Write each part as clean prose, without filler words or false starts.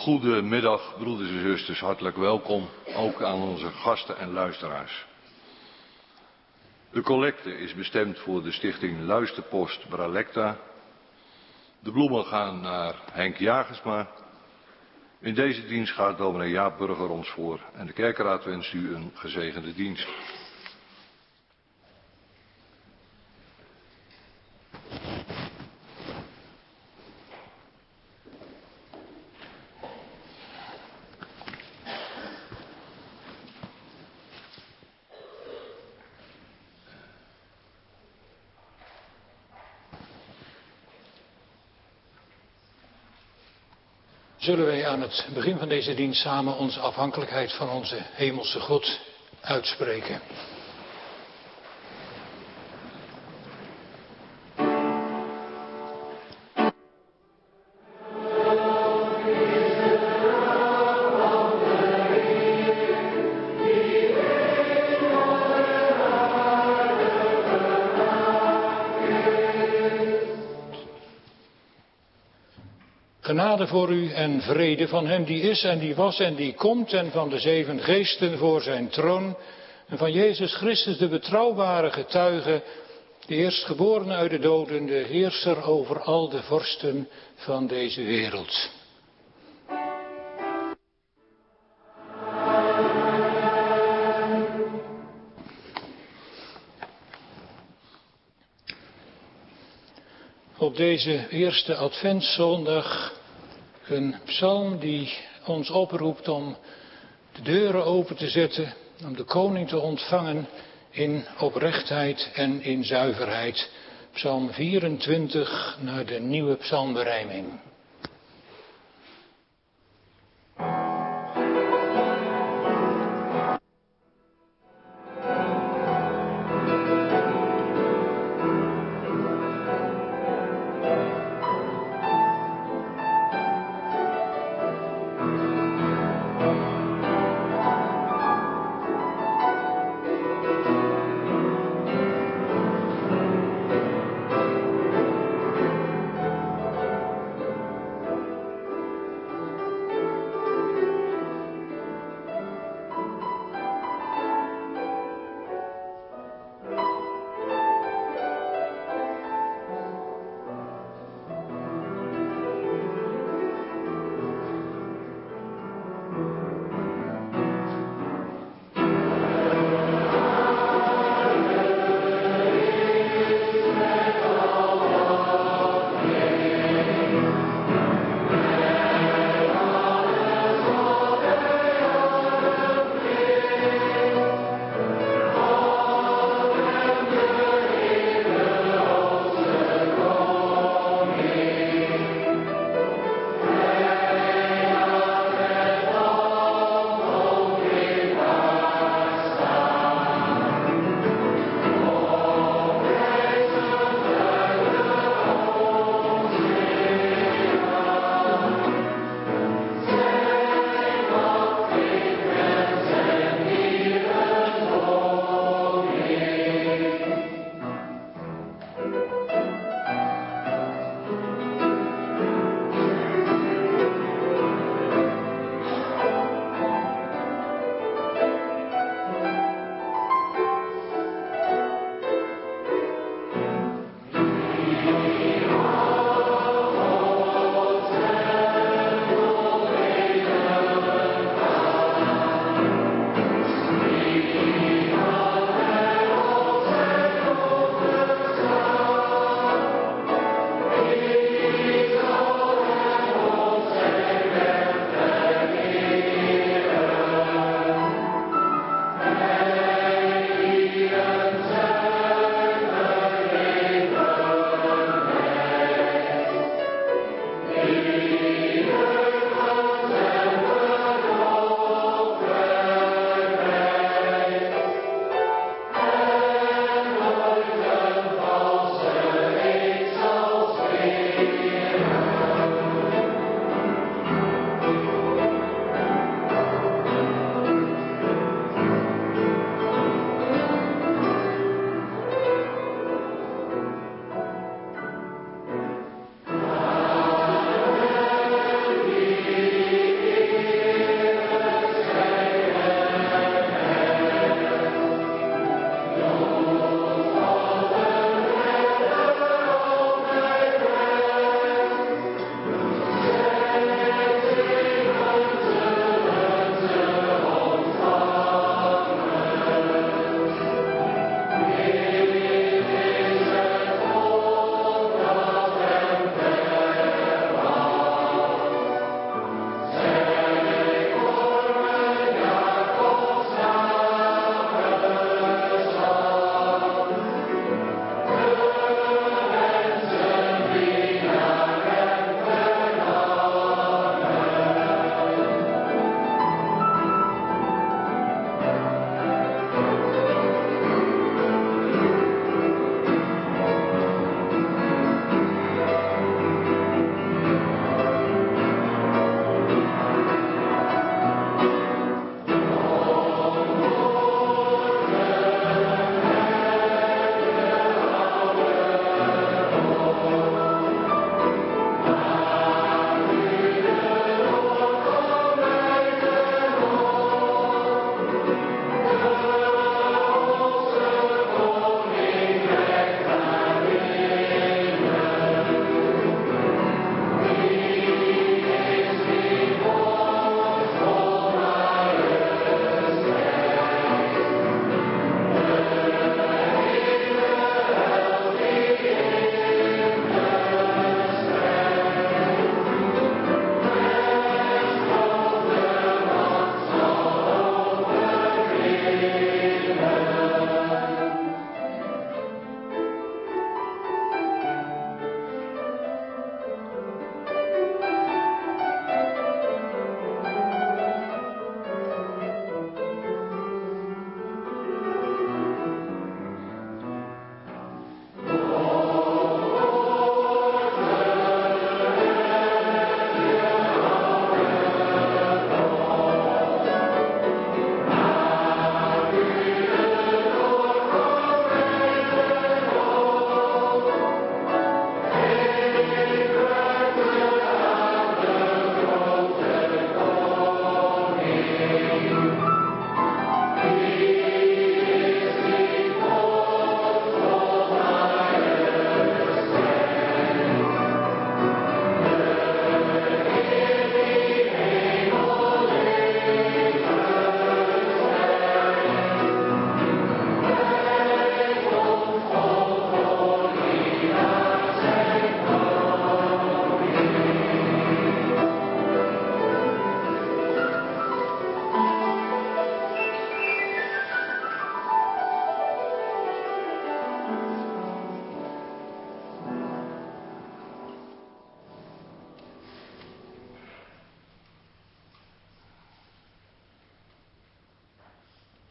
Goedemiddag, broeders en zusters, hartelijk welkom, ook aan onze gasten en luisteraars. De collecte is bestemd voor de stichting Luisterpost Bralecta. De bloemen gaan naar Henk Jagersma. In deze dienst gaat dominee Jaap Burger ons voor en de kerkenraad wenst u een gezegende dienst. Zullen wij aan het begin van deze dienst samen onze afhankelijkheid van onze hemelse God uitspreken. Genade voor u en vrede van hem die is en die was en die komt en van de 7 geesten voor zijn troon en van Jezus Christus de betrouwbare getuige, de eerstgeborene uit de doden, de heerser over al de vorsten van deze wereld. Op deze eerste adventszondag een psalm die ons oproept om de deuren open te zetten, om de koning te ontvangen in oprechtheid en in zuiverheid. Psalm 24 naar de nieuwe psalmberijming.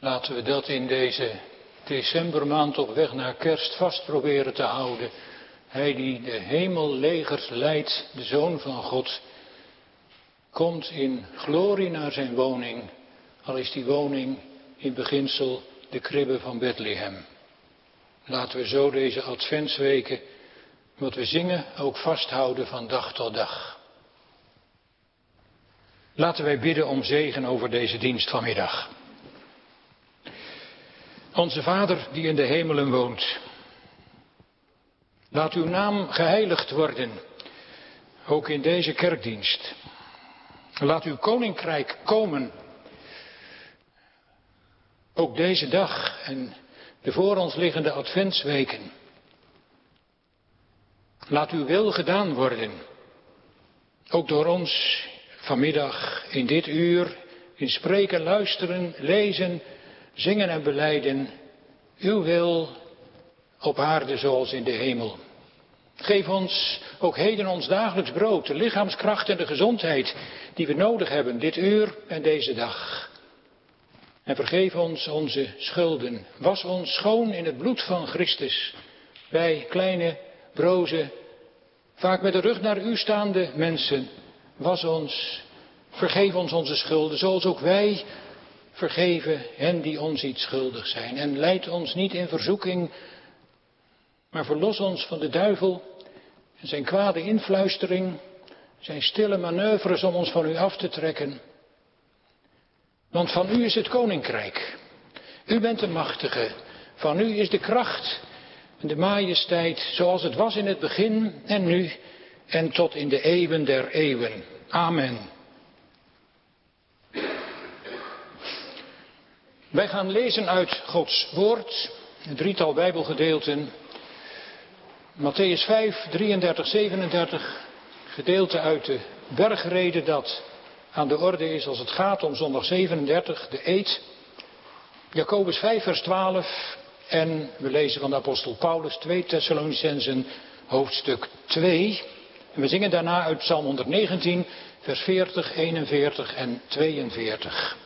Laten we dat in deze decembermaand op weg naar kerst vast proberen te houden. Hij die de hemellegers leidt, de Zoon van God, komt in glorie naar zijn woning, al is die woning in beginsel de kribbe van Bethlehem. Laten we zo deze adventsweken, wat we zingen, ook vasthouden van dag tot dag. Laten wij bidden om zegen over deze dienst vanmiddag. Onze Vader die in de hemelen woont, laat uw naam geheiligd worden, ook in deze kerkdienst. Laat uw koninkrijk komen, ook deze dag en de voor ons liggende adventsweken. Laat uw wil gedaan worden, ook door ons vanmiddag in dit uur, in spreken, luisteren, lezen, zingen en belijden, uw wil op aarde zoals in de hemel. Geef ons ook heden ons dagelijks brood, de lichaamskracht en de gezondheid die we nodig hebben, dit uur en deze dag. En vergeef ons onze schulden. Was ons schoon in het bloed van Christus. Wij kleine, broze, vaak met de rug naar u staande mensen. Was ons, vergeef ons onze schulden, zoals ook wij vergeven hen die ons iets schuldig zijn. En leid ons niet in verzoeking, maar verlos ons van de duivel en zijn kwade influistering, zijn stille manoeuvres om ons van u af te trekken. Want van u is het koninkrijk. U bent de machtige. Van u is de kracht en de majesteit, zoals het was in het begin en nu en tot in de eeuwen der eeuwen. Amen. Wij gaan lezen uit Gods woord, een drietal Bijbelgedeelten. Mattheüs 5, 33, 37, gedeelte uit de bergrede dat aan de orde is als het gaat om zondag 37, de eed. Jacobus 5, vers 12 en we lezen van de apostel Paulus 2 Thessalonicenzen, hoofdstuk 2. En we zingen daarna uit Psalm 119, vers 40, 41 en 42.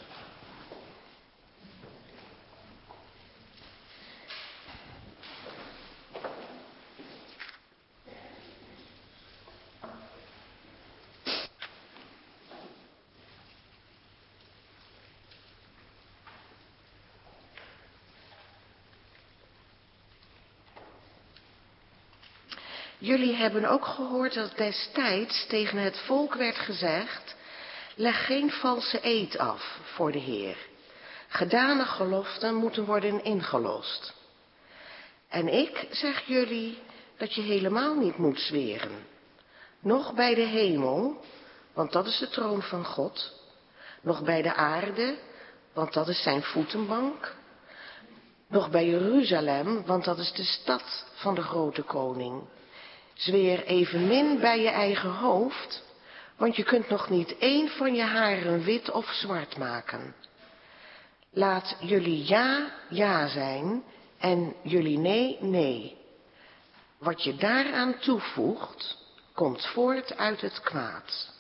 Jullie hebben ook gehoord dat destijds tegen het volk werd gezegd: leg geen valse eed af voor de Heer. Gedane geloften moeten worden ingelost. En ik zeg jullie dat je helemaal niet moet zweren. Nog bij de hemel, want dat is de troon van God. Nog bij de aarde, want dat is zijn voetenbank. Nog bij Jeruzalem, want dat is de stad van de grote koning. Zweer evenmin bij je eigen hoofd, want je kunt nog niet één van je haren wit of zwart maken. Laat jullie ja, ja zijn en jullie nee, nee. Wat je daaraan toevoegt, komt voort uit het kwaad.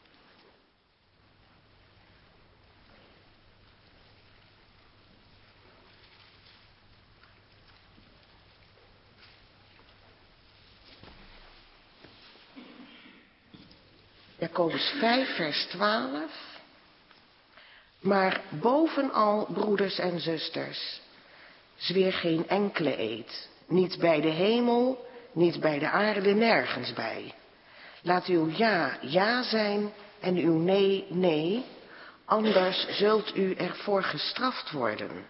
Jacobus 5, vers 12. Maar bovenal, broeders en zusters, zweer geen enkele eed. Niet bij de hemel, niet bij de aarde, nergens bij. Laat uw ja, ja zijn en uw nee, nee. Anders zult u ervoor gestraft worden.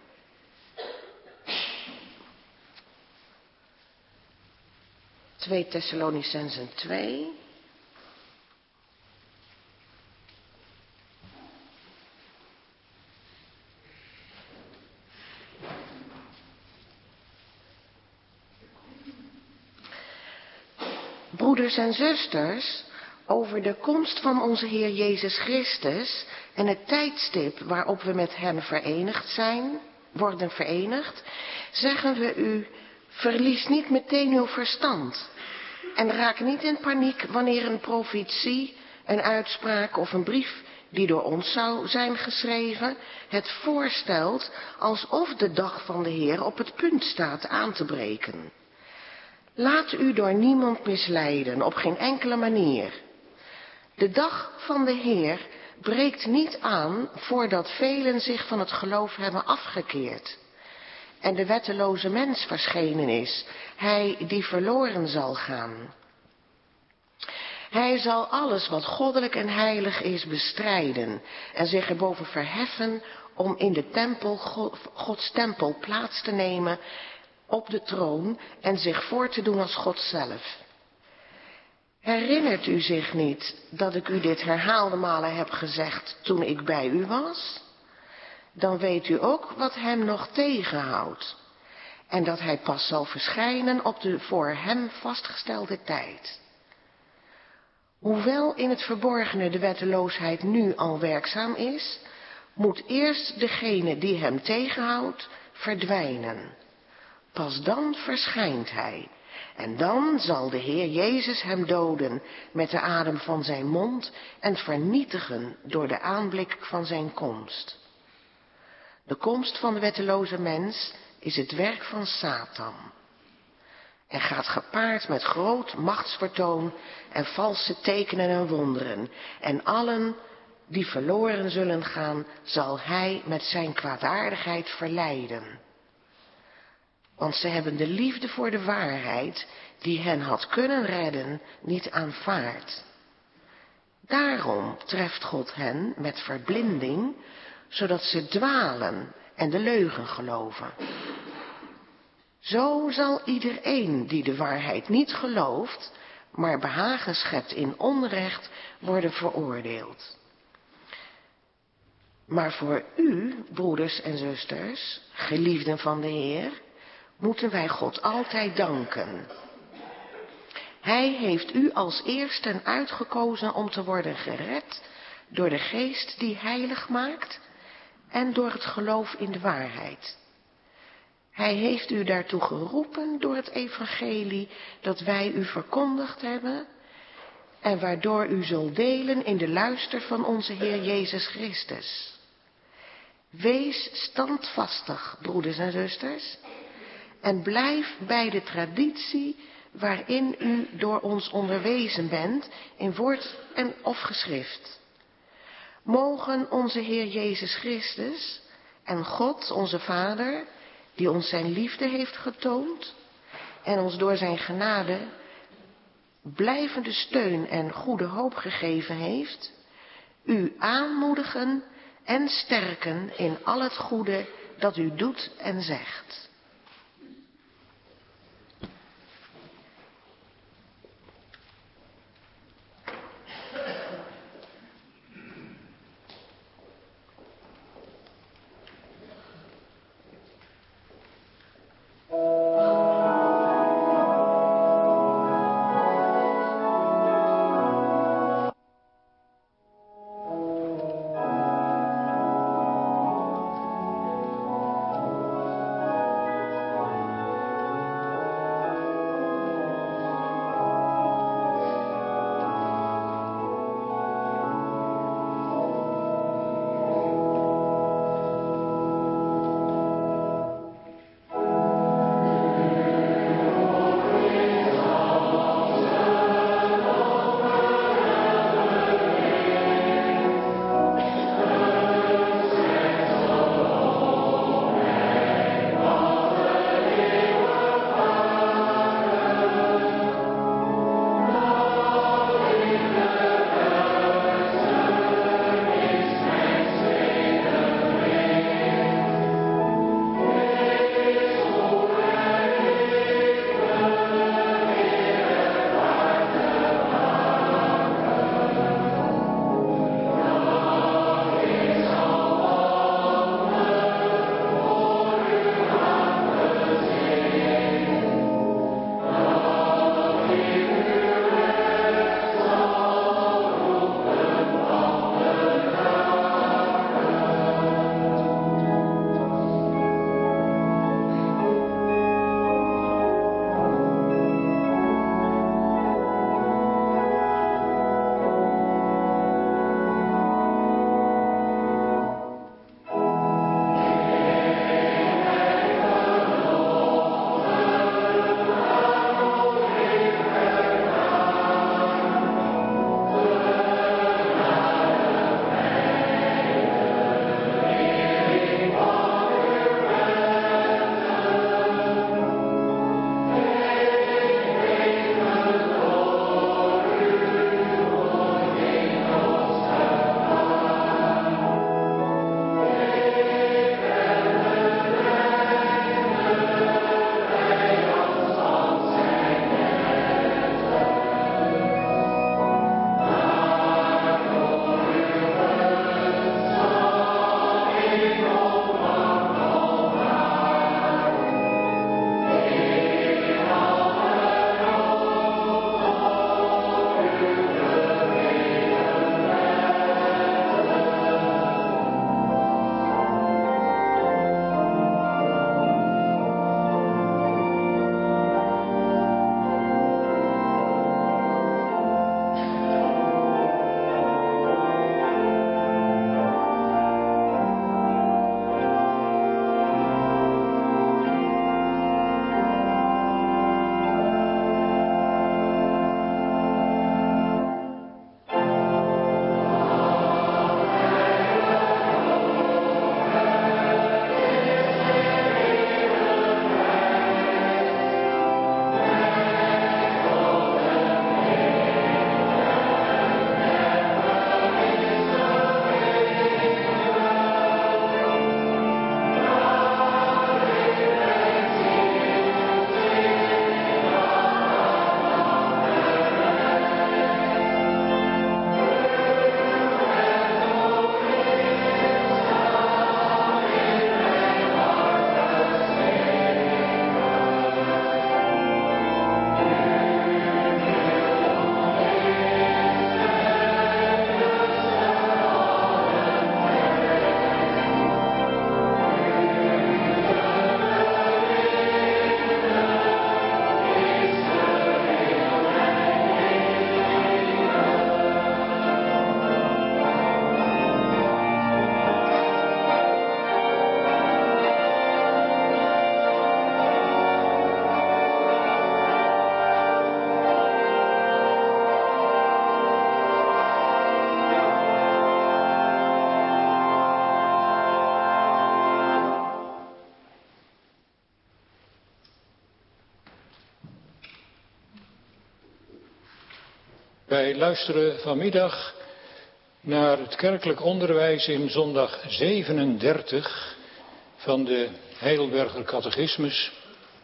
Twee Thessalonicenzen 2. Broeders en zusters, over de komst van onze Heer Jezus Christus en het tijdstip waarop we met hem worden verenigd, zeggen we u: verlies niet meteen uw verstand en raak niet in paniek wanneer een profetie, een uitspraak of een brief die door ons zou zijn geschreven, het voorstelt alsof de dag van de Heer op het punt staat aan te breken. Laat u door niemand misleiden, op geen enkele manier. De dag van de Heer breekt niet aan voordat velen zich van het geloof hebben afgekeerd en de wetteloze mens verschenen is, hij die verloren zal gaan. Hij zal alles wat goddelijk en heilig is bestrijden en zich erboven verheffen om in de tempel, Gods tempel plaats te nemen op de troon en zich voor te doen als God zelf. Herinnert u zich niet dat ik u dit herhaalde malen heb gezegd toen ik bij u was? Dan weet u ook wat hem nog tegenhoudt en dat hij pas zal verschijnen op de voor hem vastgestelde tijd. Hoewel in het verborgene de wetteloosheid nu al werkzaam is, moet eerst degene die hem tegenhoudt verdwijnen. Pas dan verschijnt hij en dan zal de Heer Jezus hem doden met de adem van zijn mond en vernietigen door de aanblik van zijn komst. De komst van de wetteloze mens is het werk van Satan en gaat gepaard met groot machtsvertoon en valse tekenen en wonderen. En allen die verloren zullen gaan, zal hij met zijn kwaadaardigheid verleiden. Want ze hebben de liefde voor de waarheid, die hen had kunnen redden, niet aanvaard. Daarom treft God hen met verblinding, zodat ze dwalen en de leugen geloven. Zo zal iedereen die de waarheid niet gelooft, maar behagen schept in onrecht, worden veroordeeld. Maar voor u, broeders en zusters, geliefden van de Heer, moeten wij God altijd danken. Hij heeft u als eersten uitgekozen om te worden gered door de Geest die heilig maakt en door het geloof in de waarheid. Hij heeft u daartoe geroepen door het evangelie dat wij u verkondigd hebben en waardoor u zult delen in de luister van onze Heer Jezus Christus. Wees standvastig, broeders en zusters, en blijf bij de traditie waarin u door ons onderwezen bent in woord en of geschrift. Mogen onze Heer Jezus Christus en God, onze Vader, die ons zijn liefde heeft getoond en ons door zijn genade blijvende steun en goede hoop gegeven heeft, u aanmoedigen en sterken in al het goede dat u doet en zegt. Wij luisteren vanmiddag naar het kerkelijk onderwijs in zondag 37 van de Heidelberger Catechismus.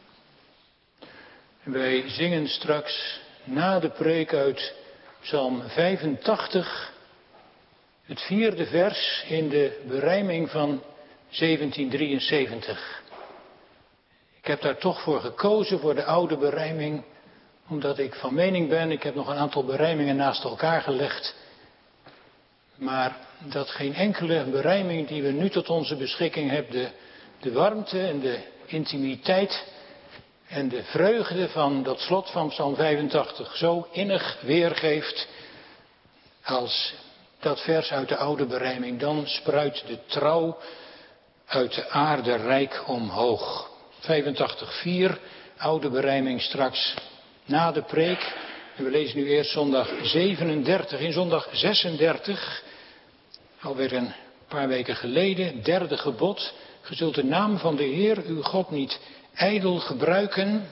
Wij zingen straks na de preek uit Psalm 85, het 4e vers in de berijming van 1773. Ik heb daar toch voor gekozen, voor de oude berijming, omdat ik van mening ben, ik heb nog een aantal berijmingen naast elkaar gelegd, maar dat geen enkele berijming die we nu tot onze beschikking hebben, de warmte en de intimiteit en de vreugde van dat slot van Psalm 85 zo innig weergeeft als dat vers uit de oude berijming. Dan spruit de trouw uit de aarde rijk omhoog. 85:4, oude berijming straks na de preek. En we lezen nu eerst zondag 37. In zondag 36, alweer een paar weken geleden, 3e gebod. Ge zult de naam van de Heer, uw God, niet ijdel gebruiken.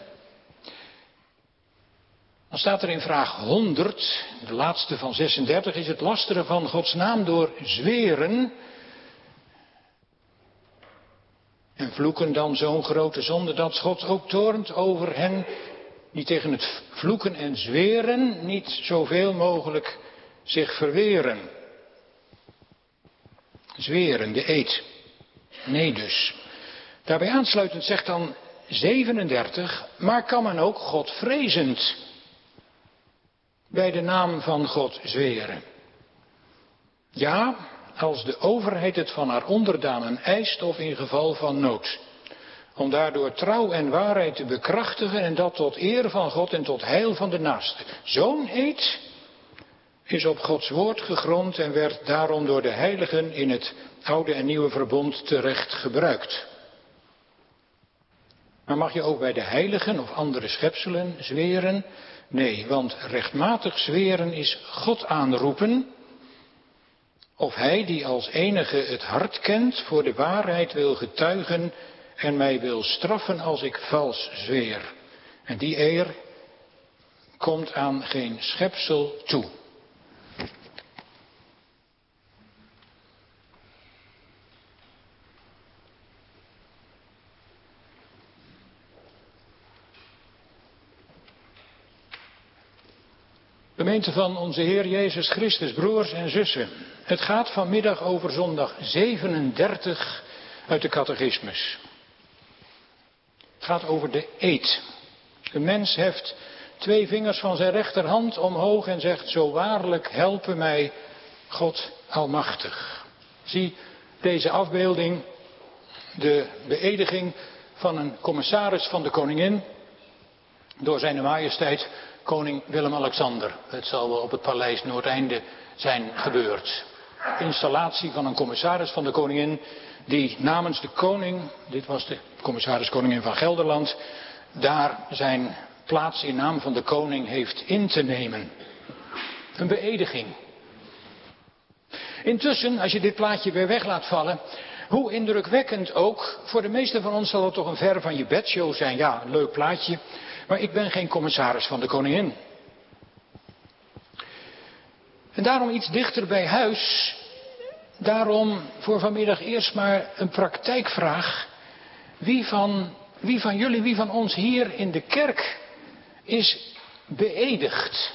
Dan staat er in vraag 100, de laatste van 36, is het lasteren van Gods naam door zweren. En vloeken dan zo'n grote zonde dat God ook toornt over hen die tegen het vloeken en zweren niet zoveel mogelijk zich verweren. Zweren, de eed. Nee dus. Daarbij aansluitend zegt dan 37, maar kan men ook Godvrezend bij de naam van God zweren? Ja, als de overheid het van haar onderdanen eist of in geval van nood. Om daardoor trouw en waarheid te bekrachtigen en dat tot eer van God en tot heil van de naaste. Zo'n eed is op Gods woord gegrond en werd daarom door de heiligen in het oude en nieuwe verbond terecht gebruikt. Maar mag je ook bij de heiligen of andere schepselen zweren? Nee, want rechtmatig zweren is God aanroepen. Of hij die als enige het hart kent, voor de waarheid wil getuigen en mij wil straffen als ik vals zweer. En die eer komt aan geen schepsel toe. Gemeente van onze Heer Jezus Christus, broers en zussen. Het gaat vanmiddag over zondag 37 uit de catechismus. Het gaat over de eed. De mens heft 2 vingers van zijn rechterhand omhoog en zegt: zo waarlijk helpen mij God Almachtig. Zie deze afbeelding, de beëdiging van een commissaris van de koningin door zijn majesteit koning Willem-Alexander. Het zal wel op het paleis Noordeinde zijn gebeurd. Installatie van een commissaris van de koningin die namens de koning, dit was de commissaris-koningin van Gelderland, daar zijn plaats in naam van de koning heeft in te nemen. Een beëdiging. Intussen, als je dit plaatje weer weg laat vallen, hoe indrukwekkend ook, voor de meesten van ons zal het toch een ver van je bedshow zijn. Ja, een leuk plaatje, maar ik ben geen commissaris van de koningin. En daarom iets dichter bij huis, daarom voor vanmiddag eerst maar een praktijkvraag. Wie van jullie, wie van ons hier in de kerk is beëdigd?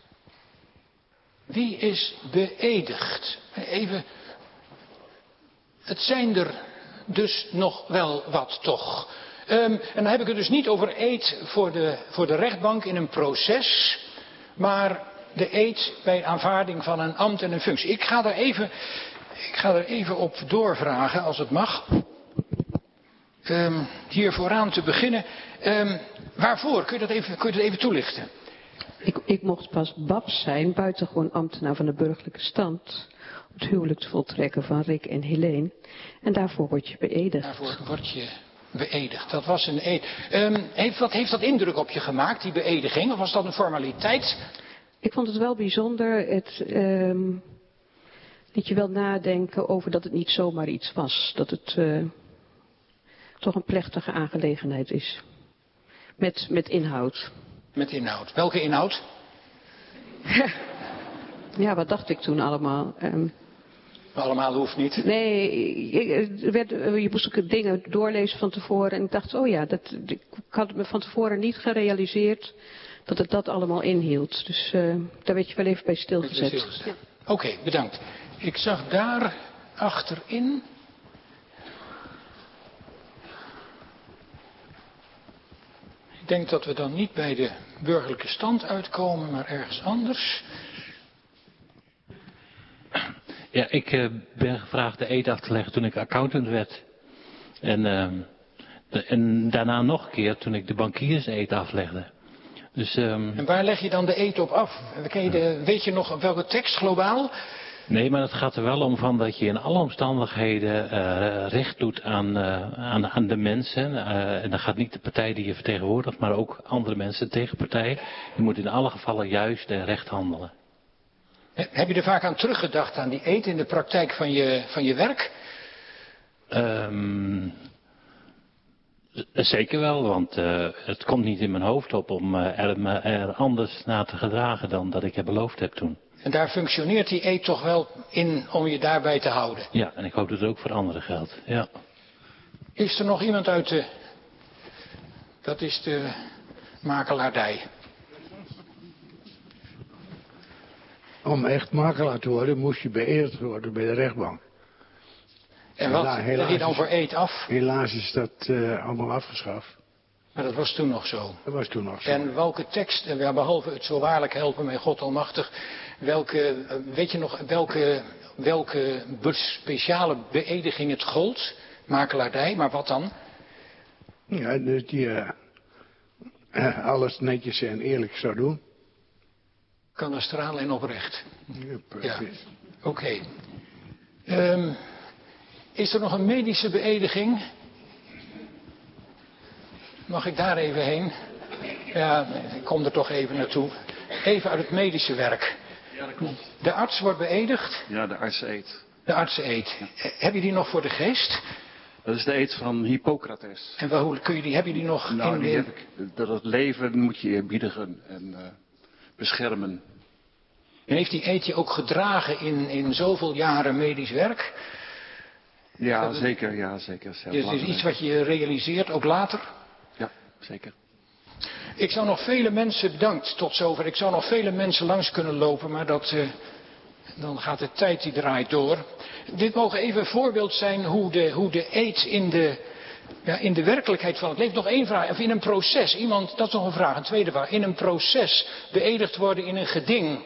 Wie is beëdigd? Even, het zijn er dus nog wel wat toch. En dan heb ik het dus niet over eed voor de rechtbank in een proces, maar de eed bij aanvaarding van een ambt en een functie. Ik ga er even op doorvragen, als het mag. Hier vooraan te beginnen. Waarvoor? Kun je dat even toelichten? Ik mocht pas babs zijn, buitengewoon ambtenaar van de burgerlijke stand, het huwelijk te voltrekken van Rick en Helene. En daarvoor word je beëdigd. Daarvoor word je beëdigd. Dat was een eed. Wat heeft dat indruk op je gemaakt, die beëdiging? Of was dat een formaliteit? Ik vond het wel bijzonder. Het liet je wel nadenken over dat het niet zomaar iets was. Dat het toch een plechtige aangelegenheid is. Met inhoud. Met inhoud. Welke inhoud? Ja, wat dacht ik toen allemaal? Allemaal hoeft niet. Nee, je moest ook dingen doorlezen van tevoren. En ik dacht, ik had me van tevoren niet gerealiseerd dat het dat allemaal inhield. Dus daar werd je wel even bij stilgezet. Ja. Oké, bedankt. Ik zag daar achterin. Ik denk dat we dan niet bij de burgerlijke stand uitkomen, maar ergens anders. Ja, ik ben gevraagd de eed af te leggen toen ik accountant werd. En daarna nog een keer toen ik de bankierseed aflegde. Dus, En waar leg je dan de eed op af? Weet je nog op welke tekst globaal? Nee, maar het gaat er wel om van dat je in alle omstandigheden recht doet aan de mensen. En dan gaat niet de partij die je vertegenwoordigt, maar ook andere mensen, de tegenpartij. Je moet in alle gevallen juist en recht handelen. Heb je er vaak aan teruggedacht aan die eed in de praktijk van je werk? Zeker wel, want het komt niet in mijn hoofd op om er anders naar te gedragen dan dat ik het beloofd heb toen. En daar functioneert die eed toch wel in om je daarbij te houden? Ja, en ik hoop dat het ook voor anderen geldt. Ja. Is er nog iemand uit de... Dat is de makelaardij. Om echt makelaar te worden moest je beëerd worden bij de rechtbank. En wat leg je dan voor eed af? Helaas is dat allemaal afgeschaft. Maar dat was toen nog zo. Dat was toen nog zo. En welke tekst, behalve het zo waarlijk helpen mij God almachtig, weet je nog welke speciale beëdiging het gold? Makelaardij, maar wat dan? Ja, dus die alles netjes en eerlijk zou doen. Kadastraal en oprecht. Ja, precies. Ja. Oké. Is er nog een medische beëdiging? Mag ik daar even heen? Ja, ik kom er toch even naartoe. Even uit het medische werk. Ja, dat klopt. De arts wordt beëdigd? Ja, de artseed. De artseed. Ja. Heb je die nog voor de geest? Dat is de eed van Hippocrates. En heb je die nog in die heb ik. Dat het leven moet je eerbiedigen en beschermen. En heeft die eed je ook gedragen in zoveel jaren medisch werk? Ja, zeker. Ja, zeker. Dus het is iets wat je realiseert, ook later? Ja, zeker. Ik zou nog vele mensen, bedankt tot zover, ik zou nog vele mensen langs kunnen lopen, maar dan gaat de tijd die draait door. Dit mogen even een voorbeeld zijn hoe de eed in de werkelijkheid van het leven. Nog één vraag, of in een proces, dat is nog een vraag, een tweede vraag. In een proces beëdigd worden in een geding.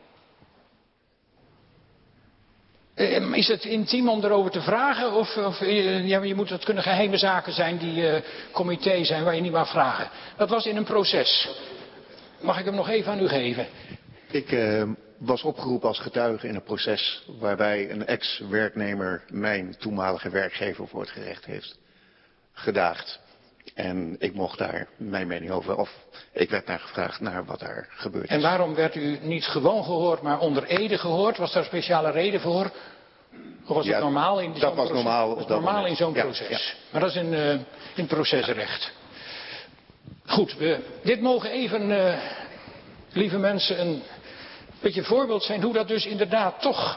Is het intiem om erover te vragen? Het kunnen geheime zaken zijn die comité zijn waar je niet mag vragen. Dat was in een proces. Mag ik hem nog even aan u geven? Ik was opgeroepen als getuige in een proces waarbij een ex-werknemer mijn toenmalige werkgever voor het gerecht heeft gedaagd. En ik mocht daar mijn mening over, of ik werd naar gevraagd naar wat daar gebeurd is. En waarom werd u niet gewoon gehoord, maar onder ede gehoord? Was daar een speciale reden voor? Of was het normaal in zo'n proces? Dat was normaal. Dat was normaal in zo'n proces. Ja. Maar dat is in procesrecht. Goed, dit mogen even, lieve mensen, een beetje voorbeeld zijn hoe dat dus inderdaad toch...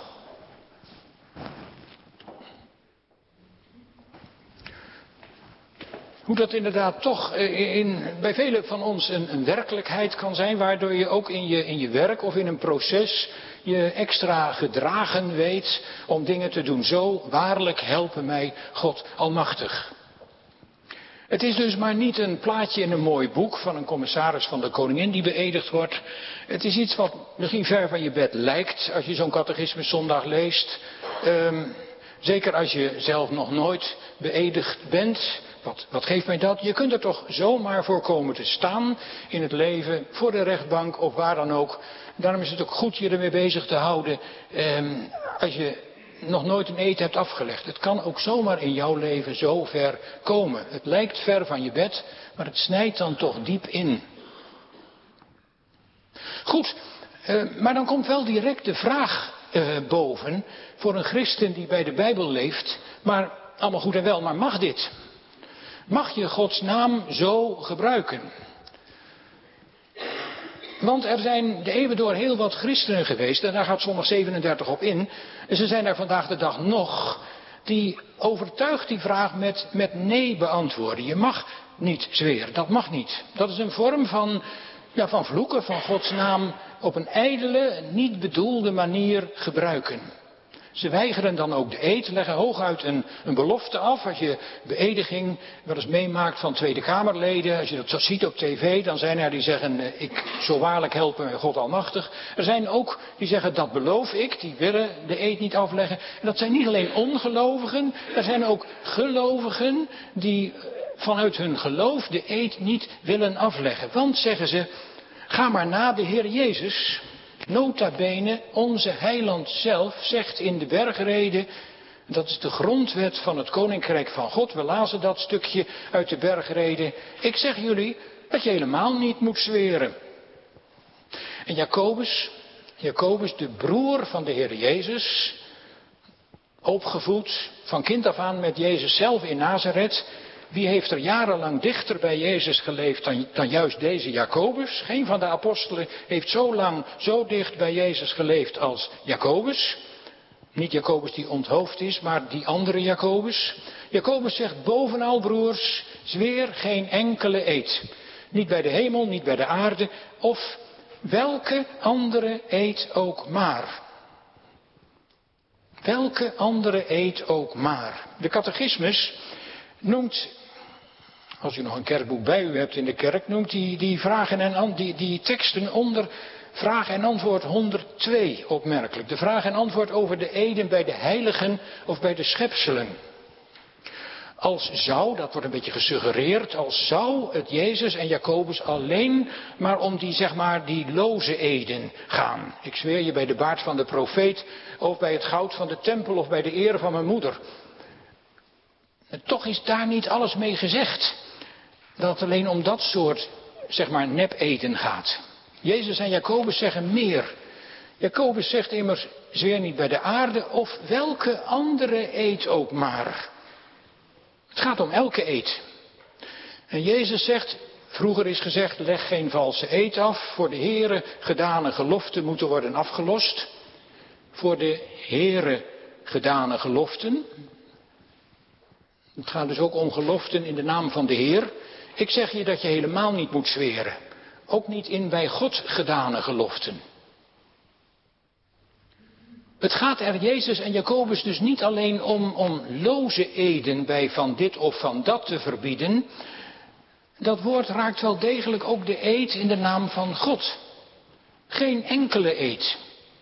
Hoe dat inderdaad toch bij velen van ons een werkelijkheid kan zijn, waardoor je ook in je werk of in een proces je extra gedragen weet om dingen te doen. Zo waarlijk helpen mij God almachtig. Het is dus maar niet een plaatje in een mooi boek van een commissaris van de koningin die beëdigd wordt. Het is iets wat misschien ver van je bed lijkt als je zo'n catechismus zondag leest. Zeker als je zelf nog nooit beëdigd bent. Wat geeft mij dat? Je kunt er toch zomaar voor komen te staan in het leven, voor de rechtbank of waar dan ook. Daarom is het ook goed je ermee bezig te houden als je nog nooit een eed hebt afgelegd. Het kan ook zomaar in jouw leven zo ver komen. Het lijkt ver van je bed, maar het snijdt dan toch diep in. Goed, maar dan komt wel direct de vraag boven voor een christen die bij de Bijbel leeft. Maar allemaal goed en wel, maar mag dit? Mag je Gods naam zo gebruiken? Want er zijn de eeuwen door heel wat christenen geweest, en daar gaat zondag 37 op in. En ze zijn daar vandaag de dag nog, die overtuigd die vraag met nee beantwoorden. Je mag niet zweren, dat mag niet. Dat is een vorm van vloeken, van Gods naam op een ijdele, niet bedoelde manier gebruiken. Ze weigeren dan ook de eed, leggen hooguit een belofte af. Als je beëdiging wel eens meemaakt van Tweede Kamerleden, als je dat ziet op tv, dan zijn er die zeggen, ik zo waarlijk helpen God Almachtig. Er zijn ook die zeggen, dat beloof ik, die willen de eed niet afleggen. En dat zijn niet alleen ongelovigen, er zijn ook gelovigen die vanuit hun geloof de eed niet willen afleggen. Want, zeggen ze, ga maar na de Heer Jezus. Nota bene, onze heiland zelf zegt in de bergrede, dat is de grondwet van het koninkrijk van God. We lazen dat stukje uit de bergrede. Ik zeg jullie dat je helemaal niet moet zweren. En Jacobus, de broer van de Heer Jezus, opgevoed van kind af aan met Jezus zelf in Nazareth. Wie heeft er jarenlang dichter bij Jezus geleefd dan juist deze Jacobus? Geen van de apostelen heeft zo lang, zo dicht bij Jezus geleefd als Jacobus. Niet Jacobus die onthoofd is, maar die andere Jacobus. Jacobus zegt bovenal, broers, zweer geen enkele eed. Niet bij de hemel, niet bij de aarde, of welke andere eed ook maar. Welke andere eed ook maar. De catechismus noemt, als u nog een kerkboek bij u hebt in de kerk, noemt die vragen en die teksten onder vraag en antwoord 102 opmerkelijk. De vraag en antwoord over de eden bij de heiligen of bij de schepselen. Als zou, dat wordt een beetje gesuggereerd, als zou het Jezus en Jacobus alleen maar om die loze eden gaan. Ik zweer je bij de baard van de profeet, of bij het goud van de tempel, of bij de eer van mijn moeder. En toch is daar niet alles mee gezegd. Dat het alleen om dat soort, nep-eden gaat. Jezus en Jacobus zeggen meer. Jacobus zegt immers, zweer niet bij de aarde of welke andere eed ook maar. Het gaat om elke eed. En Jezus zegt, vroeger is gezegd, leg geen valse eed af. Voor de Here gedane geloften moeten worden afgelost. Voor de Here gedane geloften. Het gaat dus ook om geloften in de naam van de Heer. Ik zeg je dat je helemaal niet moet zweren. Ook niet in bij God gedane geloften. Het gaat er Jezus en Jacobus dus niet alleen om loze eden bij van dit of van dat te verbieden. Dat woord raakt wel degelijk ook de eed in de naam van God. Geen enkele eed.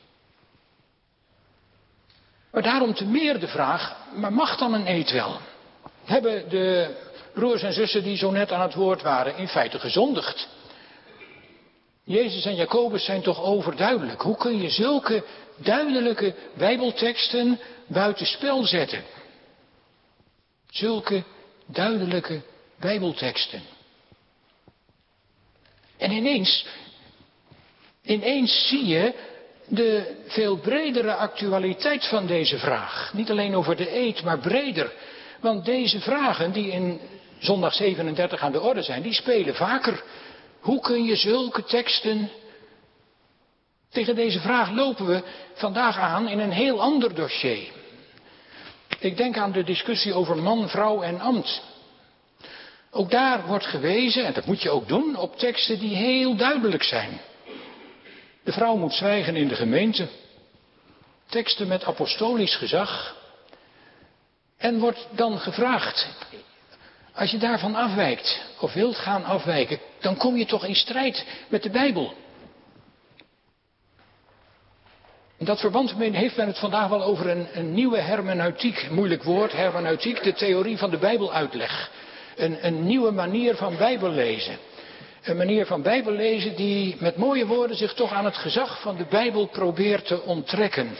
Maar daarom te meer de vraag, maar mag dan een eed wel? Hebben de broers en zussen die zo net aan het woord waren in feite gezondigd? Jezus en Jacobus zijn toch overduidelijk. Hoe kun je zulke duidelijke Bijbelteksten buitenspel zetten? Zulke duidelijke Bijbelteksten. En ineens zie je de veel bredere actualiteit van deze vraag. Niet alleen over de eed, maar breder. Want deze vragen die in zondag 37 aan de orde zijn, die spelen vaker. Hoe kun je zulke teksten... Tegen deze vraag lopen we vandaag aan in een heel ander dossier. Ik denk aan de discussie over man, vrouw en ambt. Ook daar wordt gewezen, en dat moet je ook doen, op teksten die heel duidelijk zijn. De vrouw moet zwijgen in de gemeente. Teksten met apostolisch gezag. En wordt dan gevraagd, als je daarvan afwijkt, of wilt gaan afwijken, dan kom je toch in strijd met de Bijbel. In dat verband heeft men het vandaag wel over een nieuwe hermeneutiek, moeilijk woord, hermeneutiek, de theorie van de Bijbeluitleg. Een nieuwe manier van Bijbellezen. Een manier van Bijbellezen die met mooie woorden zich toch aan het gezag van de Bijbel probeert te onttrekken.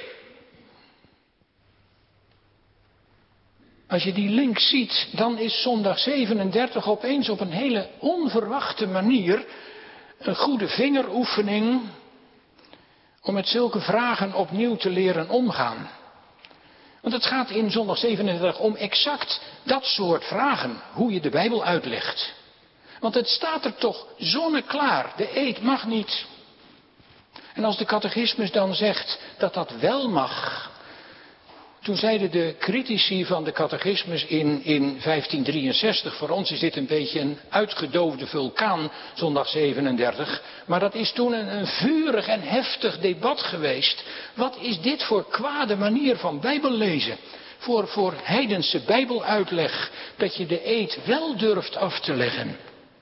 Als je die link ziet, dan is zondag 37 opeens op een hele onverwachte manier een goede vingeroefening om met zulke vragen opnieuw te leren omgaan. Want het gaat in zondag 37 om exact dat soort vragen, hoe je de Bijbel uitlegt. Want het staat er toch zonneklaar. De eed mag niet. En als de catechismus dan zegt dat dat wel mag. Toen zeiden de critici van de catechismus in 1563, voor ons is dit een beetje een uitgedoofde vulkaan, zondag 37. Maar dat is toen een vurig en heftig debat geweest. Wat is dit voor kwade manier van bijbellezen? Voor heidense bijbeluitleg, dat je de eed wel durft af te leggen.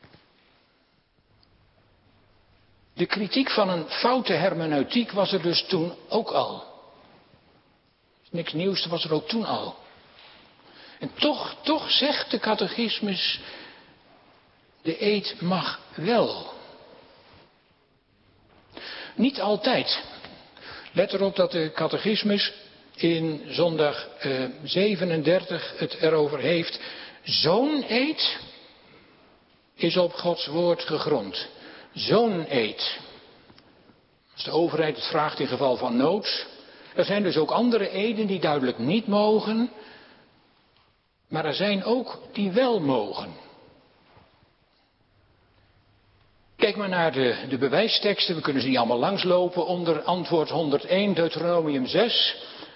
De kritiek van een foute hermeneutiek was er dus toen ook al. Niks nieuws, dat was er ook toen al. En toch zegt de catechismus, de eed mag wel. Niet altijd. Let erop dat de catechismus in zondag 37 het erover heeft. Zo'n eed is op Gods woord gegrond. Zo'n eed. Als de overheid het vraagt in geval van nood. Er zijn dus ook andere eden die duidelijk niet mogen. Maar er zijn ook die wel mogen. Kijk maar naar de bewijsteksten. We kunnen ze niet allemaal langslopen. Onder antwoord 101, Deuteronomium 6.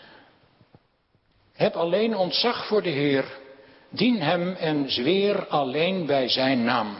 Heb alleen ontzag voor de Heer. Dien hem en zweer alleen bij zijn naam.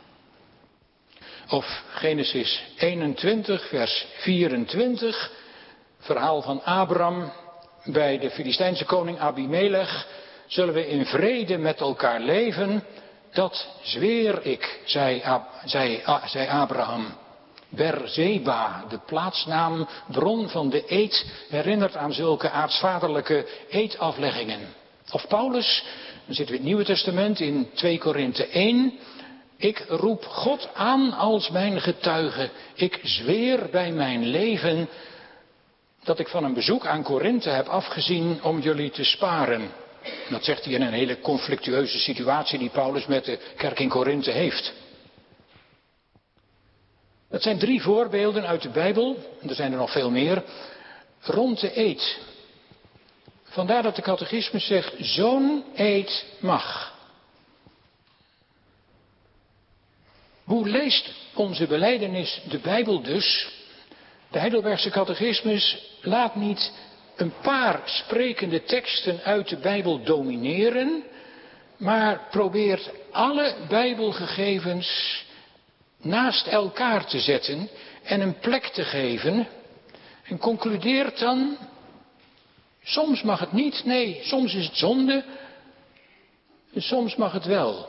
Of Genesis 21, vers 24. Verhaal van Abraham bij de Filistijnse koning Abimelech. Zullen we in vrede met elkaar leven? Dat zweer ik, zei Abraham. Berzeba, de plaatsnaam, bron van de eed, herinnert aan zulke aartsvaderlijke eedafleggingen. Of Paulus, dan zitten we in het Nieuwe Testament in 2 Korinthe 1. Ik roep God aan als mijn getuige. Ik zweer bij mijn leven dat ik van een bezoek aan Korinthe heb afgezien om jullie te sparen. Dat zegt hij in een hele conflictueuze situatie die Paulus met de kerk in Korinthe heeft. Dat zijn 3 voorbeelden uit de Bijbel, en er zijn er nog veel meer, rond de eed. Vandaar dat de catechismus zegt, zo'n eed mag. Hoe leest onze belijdenis de Bijbel dus? De Heidelbergse catechismus laat niet een paar sprekende teksten uit de Bijbel domineren, maar probeert alle Bijbelgegevens naast elkaar te zetten en een plek te geven. En concludeert dan, soms mag het niet, nee, soms is het zonde, en soms mag het wel.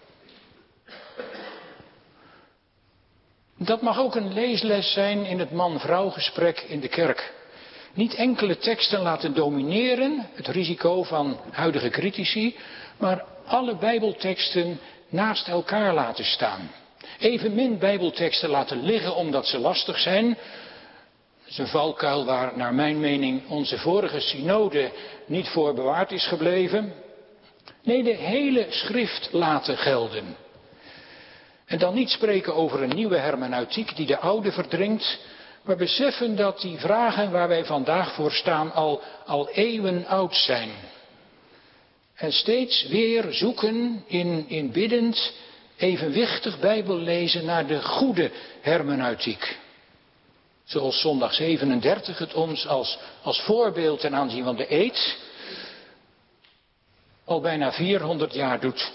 Dat mag ook een leesles zijn in het man-vrouw gesprek in de kerk. Niet enkele teksten laten domineren, het risico van huidige critici, maar alle Bijbelteksten naast elkaar laten staan. Evenmin Bijbelteksten laten liggen omdat ze lastig zijn. Dat is een valkuil waar naar mijn mening onze vorige synode niet voor bewaard is gebleven. Nee, de hele schrift laten gelden. En dan niet spreken over een nieuwe hermeneutiek die de oude verdringt, maar beseffen dat die vragen waar wij vandaag voor staan al eeuwen oud zijn. En steeds weer zoeken in biddend, evenwichtig Bijbellezen naar de goede hermeneutiek. Zoals zondag 37 het ons als voorbeeld ten aanzien van de eed al bijna 400 jaar doet.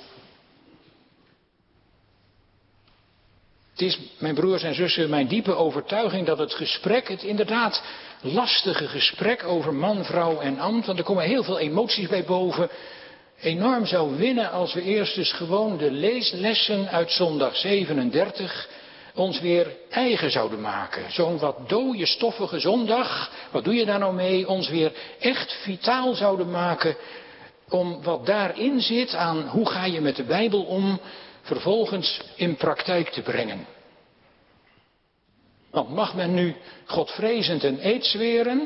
Het is, mijn broers en zussen, mijn diepe overtuiging dat het gesprek, het inderdaad lastige gesprek over man, vrouw en ambt, want er komen heel veel emoties bij boven, enorm zou winnen als we eerst dus gewoon de leeslessen uit zondag 37 ons weer eigen zouden maken. Zo'n wat dode, stoffige zondag, wat doe je daar nou mee? Ons weer echt vitaal zouden maken om wat daarin zit aan hoe ga je met de Bijbel om, vervolgens in praktijk te brengen. Want mag men nu godvrezend een eed zweren?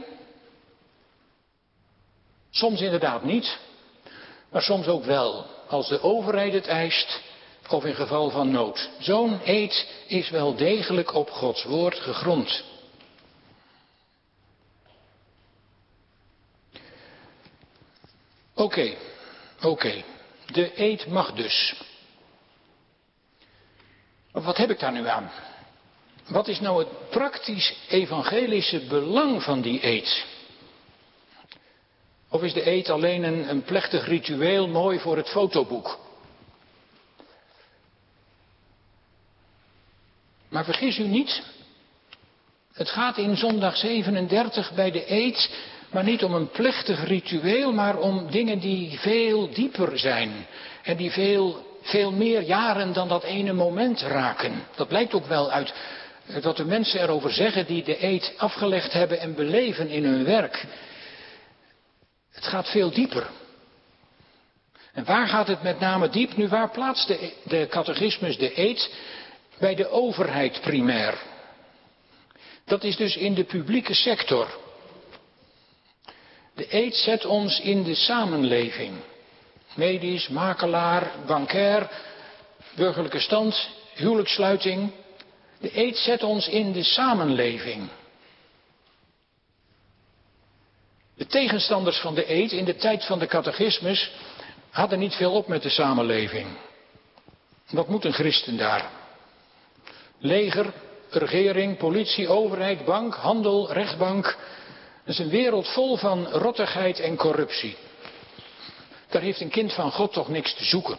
Soms inderdaad niet, maar soms ook wel, als de overheid het eist of in geval van nood. Zo'n eed is wel degelijk op Gods woord gegrond. Oké. De eed mag dus. Maar wat heb ik daar nu aan? Wat is nou het praktisch evangelische belang van die eed? Of is de eed alleen een plechtig ritueel mooi voor het fotoboek? Maar vergis u niet, het gaat in zondag 37 bij de eed maar niet om een plechtig ritueel, maar om dingen die veel dieper zijn en die veel meer jaren dan dat ene moment raken. Dat blijkt ook wel uit wat de mensen erover zeggen die de eed afgelegd hebben en beleven in hun werk. Het gaat veel dieper. En waar gaat het met name diep? Nu, waar plaatst de catechismus de eed? Bij de overheid primair. Dat is dus in de publieke sector. De eed zet ons in de samenleving. Medisch, makelaar, bankair, burgerlijke stand, huwelijkssluiting. De eed zet ons in de samenleving. De tegenstanders van de eed in de tijd van de catechismus hadden niet veel op met de samenleving. Wat moet een christen daar? Leger, regering, politie, overheid, bank, handel, rechtbank. Dat is een wereld vol van rottigheid en corruptie. Daar heeft een kind van God toch niks te zoeken.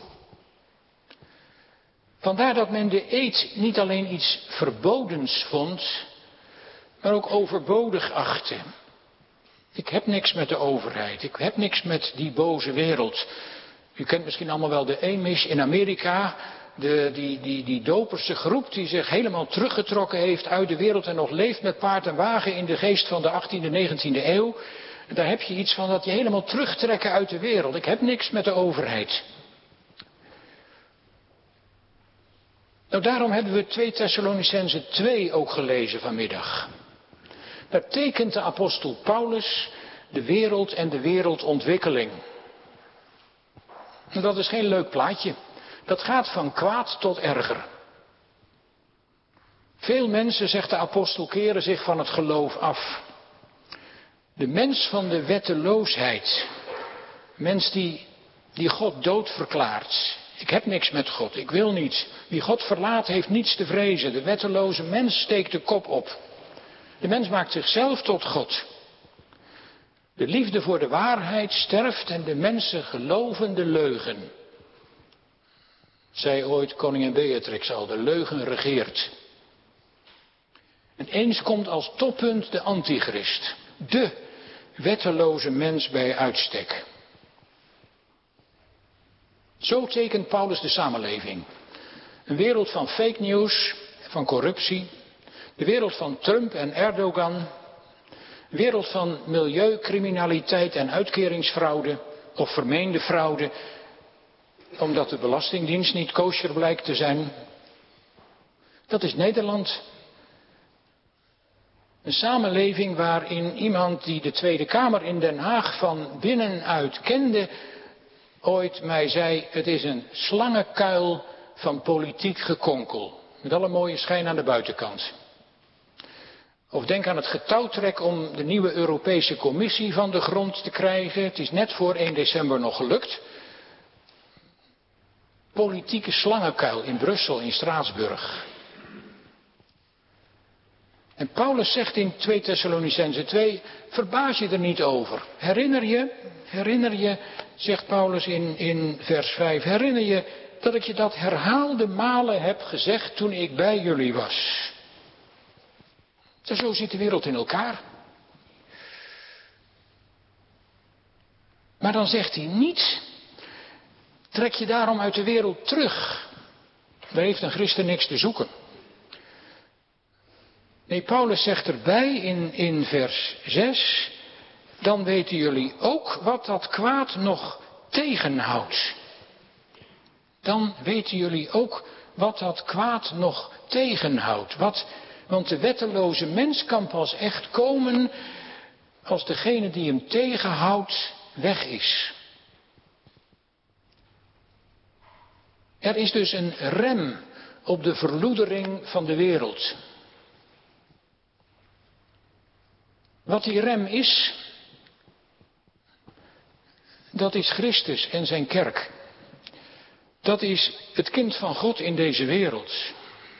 Vandaar dat men de eed niet alleen iets verbodens vond, maar ook overbodig achtte. Ik heb niks met de overheid, ik heb niks met die boze wereld. U kent misschien allemaal wel de Amish in Amerika, die doperse groep die zich helemaal teruggetrokken heeft uit de wereld en nog leeft met paard en wagen in de geest van de 18e, 19e eeuw. Daar heb je iets van dat je helemaal terugtrekken uit de wereld. Ik heb niks met de overheid. Nou, daarom hebben we 2 Thessalonicenzen 2 ook gelezen vanmiddag. Daar tekent de apostel Paulus de wereld en de wereldontwikkeling. En dat is geen leuk plaatje. Dat gaat van kwaad tot erger. Veel mensen, zegt de apostel, keren zich van het geloof af. De mens van de wetteloosheid. Mens die God dood verklaart. Ik heb niks met God, ik wil niets. Wie God verlaat heeft niets te vrezen. De wetteloze mens steekt de kop op. De mens maakt zichzelf tot God. De liefde voor de waarheid sterft en de mensen geloven de leugen. Zei ooit koningin Beatrix al, de leugen regeert. En eens komt als toppunt de antichrist. De wetteloze mens bij uitstek. Zo tekent Paulus de samenleving. Een wereld van fake news, van corruptie. De wereld van Trump en Erdogan. Een wereld van milieucriminaliteit en uitkeringsfraude. Of vermeende fraude. Omdat de Belastingdienst niet kosher blijkt te zijn. Dat is Nederland. Een samenleving waarin iemand die de Tweede Kamer in Den Haag van binnenuit kende, ooit mij zei, het is een slangenkuil van politiek gekonkel. Met alle mooie schijn aan de buitenkant. Of denk aan het getouwtrek om de nieuwe Europese Commissie van de grond te krijgen. Het is net voor 1 december nog gelukt. Politieke slangenkuil in Brussel, in Straatsburg. En Paulus zegt in 2 Thessalonicenzen 2, verbaas je er niet over. Herinner je, zegt Paulus in vers 5, herinner je dat ik je dat herhaalde malen heb gezegd toen ik bij jullie was. Zo zit de wereld in elkaar. Maar dan zegt hij niet, trek je daarom uit de wereld terug. Daar heeft een christen niks te zoeken. Nee, Paulus zegt erbij in vers 6, dan weten jullie ook wat dat kwaad nog tegenhoudt. Dan weten jullie ook wat dat kwaad nog tegenhoudt. Want de wetteloze mens kan pas echt komen als degene die hem tegenhoudt weg is. Er is dus een rem op de verloedering van de wereld. Wat die rem is, dat is Christus en zijn kerk. Dat is het kind van God in deze wereld.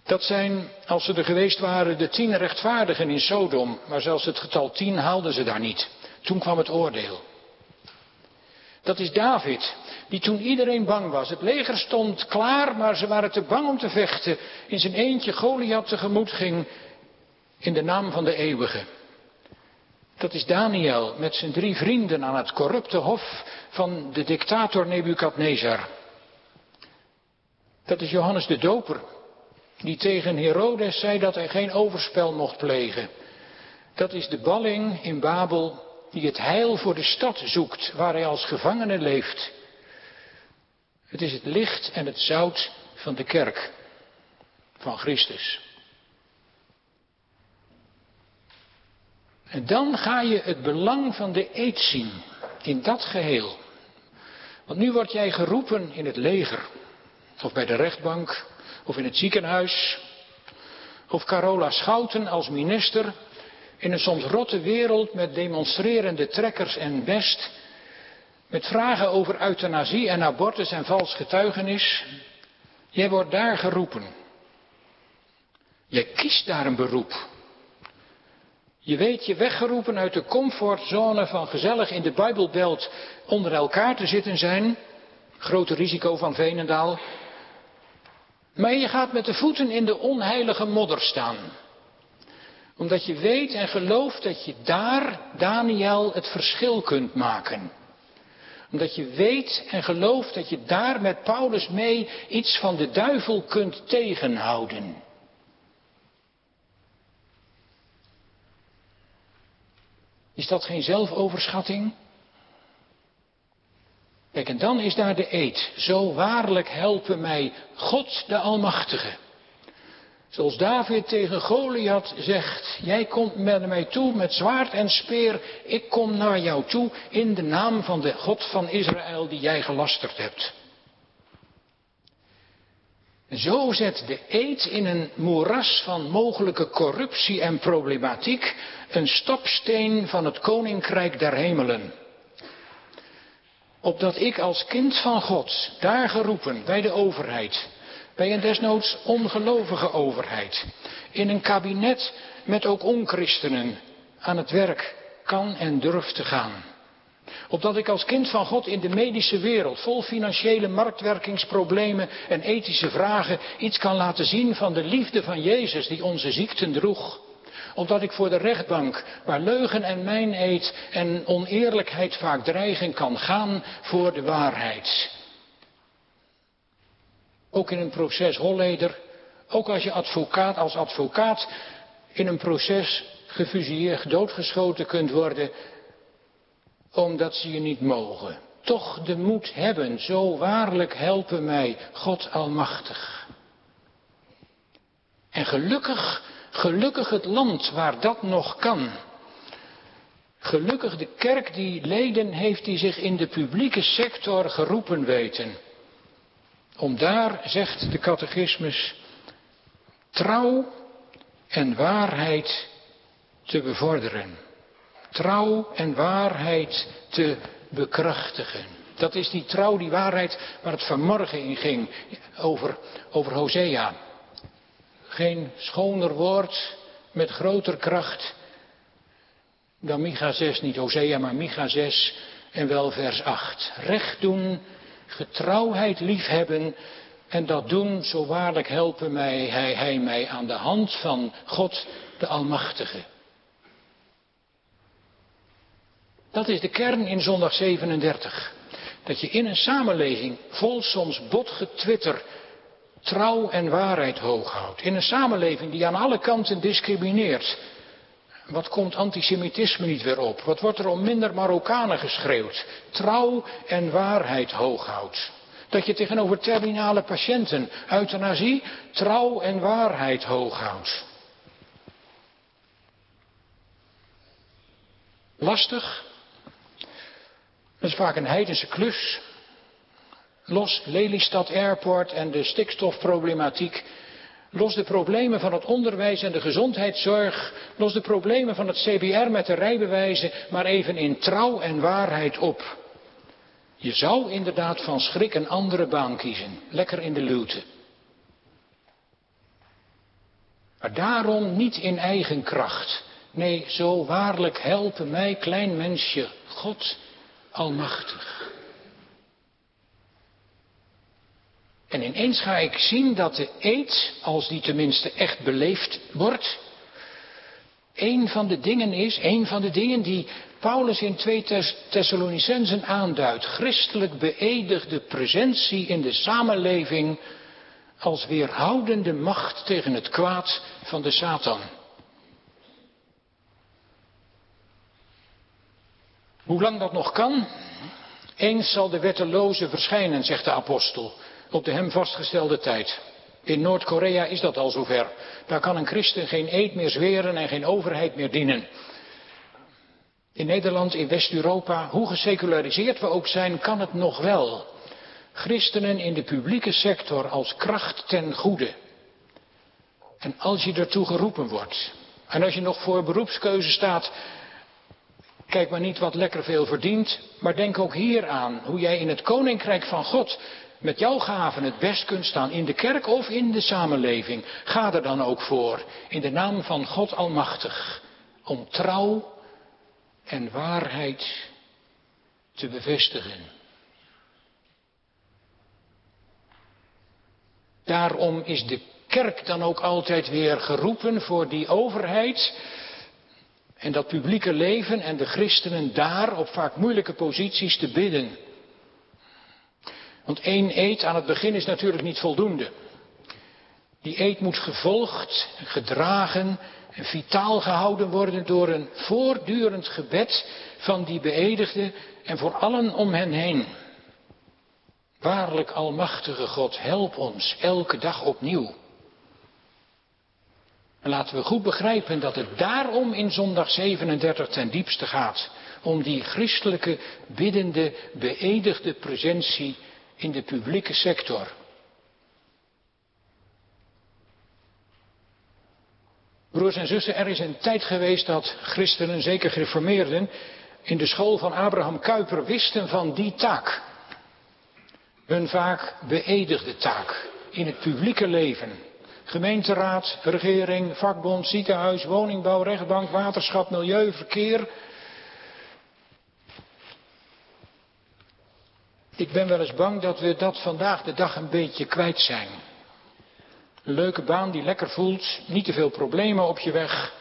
Dat zijn, als ze er geweest waren, de 10 rechtvaardigen in Sodom. Maar zelfs het getal 10 haalden ze daar niet. Toen kwam het oordeel. Dat is David, die toen iedereen bang was. Het leger stond klaar, maar ze waren te bang om te vechten. In zijn eentje Goliath tegemoet ging in de naam van de eeuwige. Dat is Daniel met zijn 3 vrienden aan het corrupte hof van de dictator Nebukadnezar. Dat is Johannes de Doper, die tegen Herodes zei dat hij geen overspel mocht plegen. Dat is de balling in Babel die het heil voor de stad zoekt waar hij als gevangene leeft. Het is het licht en het zout van de kerk van Christus. En dan ga je het belang van de eed zien in dat geheel. Want nu word jij geroepen in het leger, of bij de rechtbank, of in het ziekenhuis, of Carola Schouten als minister, in een soms rotte wereld met demonstrerende trekkers en best, met vragen over euthanasie en abortus en vals getuigenis. Jij wordt daar geroepen. Jij kiest daar een beroep. Je weet je weggeroepen uit de comfortzone van gezellig in de Bijbelbelt onder elkaar te zitten zijn. Grote risico van Veenendaal. Maar je gaat met de voeten in de onheilige modder staan. Omdat je weet en gelooft dat je daar, Daniel, het verschil kunt maken. Omdat je weet en gelooft dat je daar met Paulus mee iets van de duivel kunt tegenhouden. Is dat geen zelfoverschatting? Kijk, en dan is daar de eed. Zo waarlijk helpen mij God de Almachtige. Zoals David tegen Goliath zegt, jij komt naar mij toe met zwaard en speer, ik kom naar jou toe in de naam van de God van Israël die jij gelasterd hebt. En zo zet de eed in een moeras van mogelijke corruptie en problematiek een stapsteen van het koninkrijk der hemelen. Opdat ik als kind van God, daar geroepen bij de overheid, bij een desnoods ongelovige overheid, in een kabinet met ook onchristenen aan het werk kan en durf te gaan. Opdat ik als kind van God in de medische wereld, vol financiële marktwerkingsproblemen en ethische vragen, iets kan laten zien van de liefde van Jezus die onze ziekten droeg. Opdat ik voor de rechtbank, waar leugen en meineed en oneerlijkheid vaak dreigen, kan gaan voor de waarheid. Ook in een proces Holleder, ook als je als advocaat in een proces gefusilleerd, doodgeschoten kunt worden, omdat ze je niet mogen. Toch de moed hebben, zo waarlijk helpen mij God Almachtig. En gelukkig het land waar dat nog kan. Gelukkig de kerk die leden heeft die zich in de publieke sector geroepen weten. Om daar, zegt de catechismus, trouw en waarheid te bevorderen. Trouw en waarheid te bekrachtigen. Dat is die trouw, die waarheid waar het vanmorgen in ging. Over Hosea. Geen schoner woord met groter kracht dan Micha 6. Niet Hosea, maar Micha 6 en wel vers 8. Recht doen, getrouwheid liefhebben en dat doen, zo waarlijk helpen hij mij aan de hand van God de Almachtige. Dat is de kern in zondag 37. Dat je in een samenleving vol soms botgetwitter trouw en waarheid hoog houdt. In een samenleving die aan alle kanten discrimineert. Wat komt antisemitisme niet weer op? Wat wordt er om minder Marokkanen geschreeuwd? Trouw en waarheid hoog houdt. Dat je tegenover terminale patiënten, euthanasie, trouw en waarheid hoog houdt. Lastig? Dat is vaak een heidense klus. Los Lelystad Airport en de stikstofproblematiek. Los de problemen van het onderwijs en de gezondheidszorg. Los de problemen van het CBR met de rijbewijzen. Maar even in trouw en waarheid op. Je zou inderdaad van schrik een andere baan kiezen. Lekker in de luwte. Maar daarom niet in eigen kracht. Nee, zo waarlijk helpen mij, klein mensje, God almachtig. En ineens ga ik zien dat de eed, als die tenminste echt beleefd wordt, een van de dingen die Paulus in 2 Thessalonicenzen aanduidt. Christelijk beëdigde presentie in de samenleving als weerhoudende macht tegen het kwaad van de Satan. Hoe lang dat nog kan? Eens zal de wetteloze verschijnen, zegt de apostel, op de hem vastgestelde tijd. In Noord-Korea is dat al zover. Daar kan een christen geen eed meer zweren en geen overheid meer dienen. In Nederland, in West-Europa, hoe geseculariseerd we ook zijn, kan het nog wel. Christenen in de publieke sector als kracht ten goede. En als je ertoe geroepen wordt. En als je nog voor beroepskeuze staat. Kijk maar niet wat lekker veel verdient. Maar denk ook hier aan hoe jij in het koninkrijk van God met jouw gaven het best kunt staan. In de kerk of in de samenleving. Ga er dan ook voor. In de naam van God Almachtig. Om trouw en waarheid te bevestigen. Daarom is de kerk dan ook altijd weer geroepen voor die overheid en dat publieke leven en de christenen daar op vaak moeilijke posities te bidden. Want 1 eed aan het begin is natuurlijk niet voldoende. Die eed moet gevolgd, gedragen en vitaal gehouden worden door een voortdurend gebed van die beëdigden en voor allen om hen heen. Waarlijk almachtige God, help ons elke dag opnieuw. En laten we goed begrijpen dat het daarom in zondag 37 ten diepste gaat. Om die christelijke, biddende, beëdigde presentie in de publieke sector. Broers en zussen, er is een tijd geweest dat christenen, zeker gereformeerden, in de school van Abraham Kuyper wisten van die taak. Hun vaak beëdigde taak in het publieke leven. Gemeenteraad, regering, vakbond, ziekenhuis, woningbouw, rechtbank, waterschap, milieu, verkeer. Ik ben wel eens bang dat we dat vandaag de dag een beetje kwijt zijn. Een leuke baan die lekker voelt, niet te veel problemen op je weg.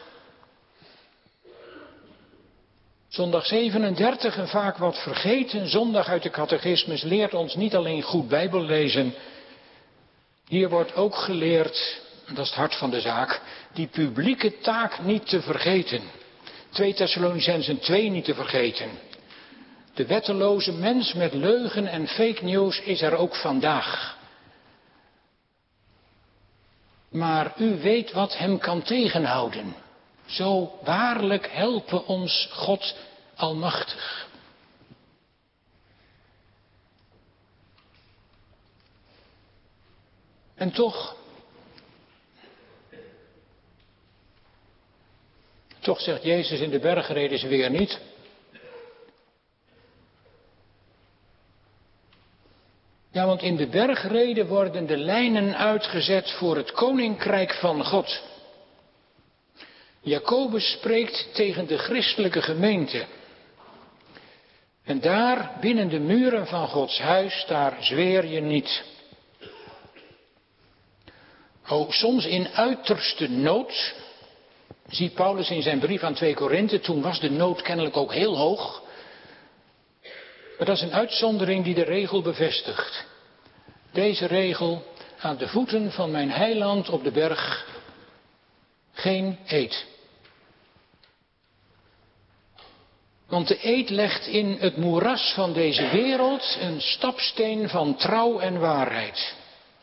Zondag 37, een vaak wat vergeten zondag uit de catechismus, leert ons niet alleen goed Bijbel lezen. Hier wordt ook geleerd, en dat is het hart van de zaak, die publieke taak niet te vergeten. 2 Thessalonicenzen 2 niet te vergeten. De wetteloze mens met leugen en fake news is er ook vandaag. Maar u weet wat hem kan tegenhouden. Zo waarlijk helpen ons God Almachtig. En toch zegt Jezus in de bergreden weer niet. Ja, want in de bergreden worden de lijnen uitgezet voor het koninkrijk van God. Jacobus spreekt tegen de christelijke gemeente. En daar, binnen de muren van Gods huis, daar zweer je niet. Soms in uiterste nood, ziet Paulus in zijn brief aan 2 Korinthe, toen was de nood kennelijk ook heel hoog. Maar dat is een uitzondering die de regel bevestigt. Deze regel, aan de voeten van mijn heiland op de berg, geen eed. Want de eed legt in het moeras van deze wereld een stapsteen van trouw en waarheid.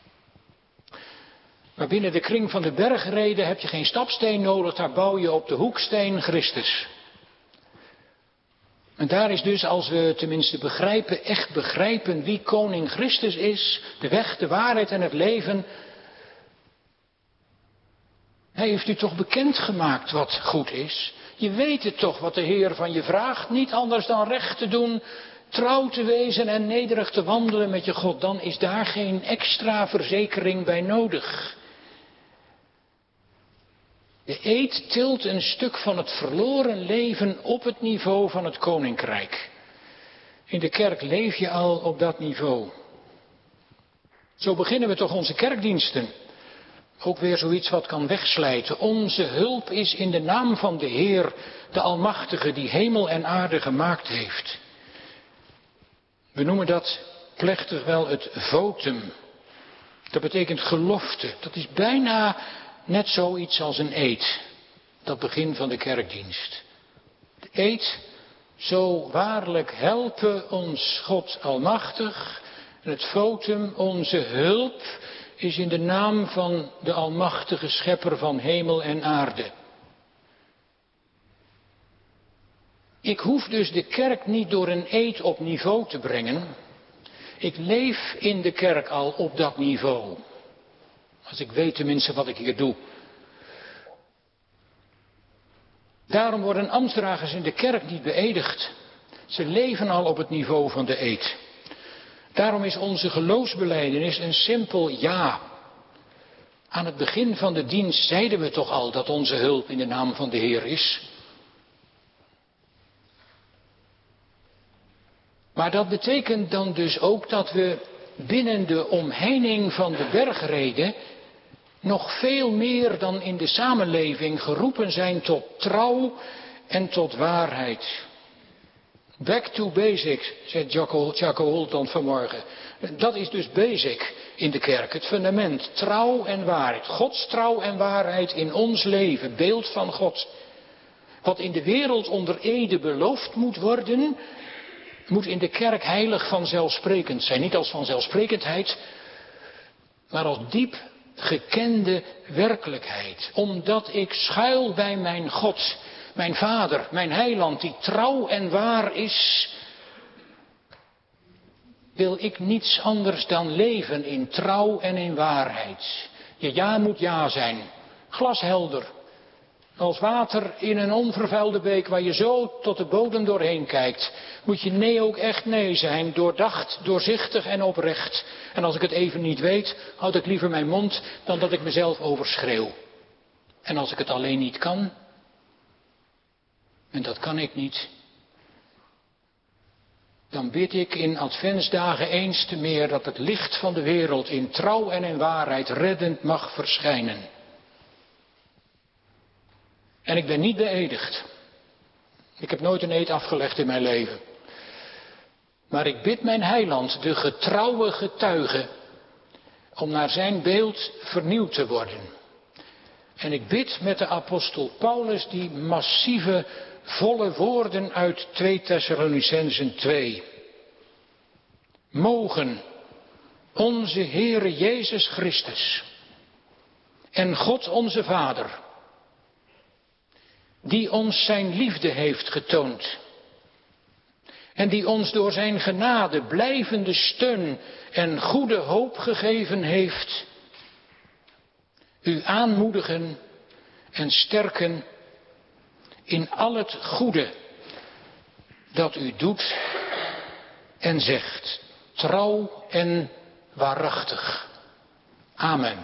Maar binnen de kring van de bergreden heb je geen stapsteen nodig, daar bouw je op de hoeksteen Christus. En daar is dus, als we tenminste echt begrijpen wie koning Christus is, de weg, de waarheid en het leven. Hij heeft u toch bekendgemaakt wat goed is. Je weet het toch wat de Heer van je vraagt, niet anders dan recht te doen, trouw te wezen en nederig te wandelen met je God. Dan is daar geen extra verzekering bij nodig. De eed tilt een stuk van het verloren leven op het niveau van het koninkrijk. In de kerk leef je al op dat niveau. Zo beginnen we toch onze kerkdiensten. Ook weer zoiets wat kan wegslijten. Onze hulp is in de naam van de Heer, de Almachtige, die hemel en aarde gemaakt heeft. We noemen dat plechtig wel het votum. Dat betekent gelofte. Dat is bijna net zoiets als een eed. Dat begin van de kerkdienst. De eed, zo waarlijk helpen ons God Almachtig. En het votum, onze hulp, is in de naam van de Almachtige Schepper van hemel en aarde. Ik hoef dus de kerk niet door een eed op niveau te brengen. Ik leef in de kerk al op dat niveau. Als ik weet tenminste wat ik hier doe. Daarom worden ambtsdragers in de kerk niet beëdigd. Ze leven al op het niveau van de eed. Daarom is onze geloofsbelijdenis een simpel ja. Aan het begin van de dienst zeiden we toch al dat onze hulp in de naam van de Heer is. Maar dat betekent dan dus ook dat we binnen de omheining van de bergrede nog veel meer dan in de samenleving geroepen zijn tot trouw en tot waarheid. Back to basics, zei Jacco Holtland vanmorgen. Dat is dus basic in de kerk, het fundament. Trouw en waarheid. Gods trouw en waarheid in ons leven, beeld van God. Wat in de wereld onder ede beloofd moet worden, moet in de kerk heilig vanzelfsprekend zijn. Niet als vanzelfsprekendheid, maar als diep gekende werkelijkheid. Omdat ik schuil bij mijn God, mijn Vader, mijn Heiland, die trouw en waar is, wil ik niets anders dan leven in trouw en in waarheid. Je ja moet ja zijn, glashelder. Als water in een onvervuilde beek waar je zo tot de bodem doorheen kijkt, moet je nee ook echt nee zijn, doordacht, doorzichtig en oprecht. En als ik het even niet weet, houd ik liever mijn mond dan dat ik mezelf overschreeuw. En als ik het alleen niet kan, en dat kan ik niet, dan bid ik in adventsdagen eens te meer dat het licht van de wereld in trouw en in waarheid reddend mag verschijnen. En ik ben niet beëdigd. Ik heb nooit een eed afgelegd in mijn leven. Maar ik bid mijn Heiland, de getrouwe getuige, om naar zijn beeld vernieuwd te worden. En ik bid met de apostel Paulus die massieve, volle woorden uit 2 Thessalonicenzen 2. Mogen onze Heere Jezus Christus en God onze Vader, die ons zijn liefde heeft getoond en die ons door zijn genade blijvende steun en goede hoop gegeven heeft, u aanmoedigen en sterken in al het goede dat u doet en zegt, trouw en waarachtig. Amen.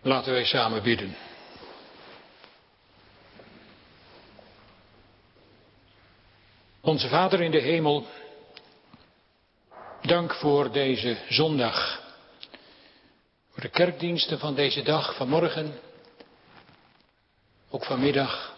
Laten wij samen bidden. Onze Vader in de hemel, dank voor deze zondag. Voor de kerkdiensten van deze dag, vanmorgen, ook vanmiddag.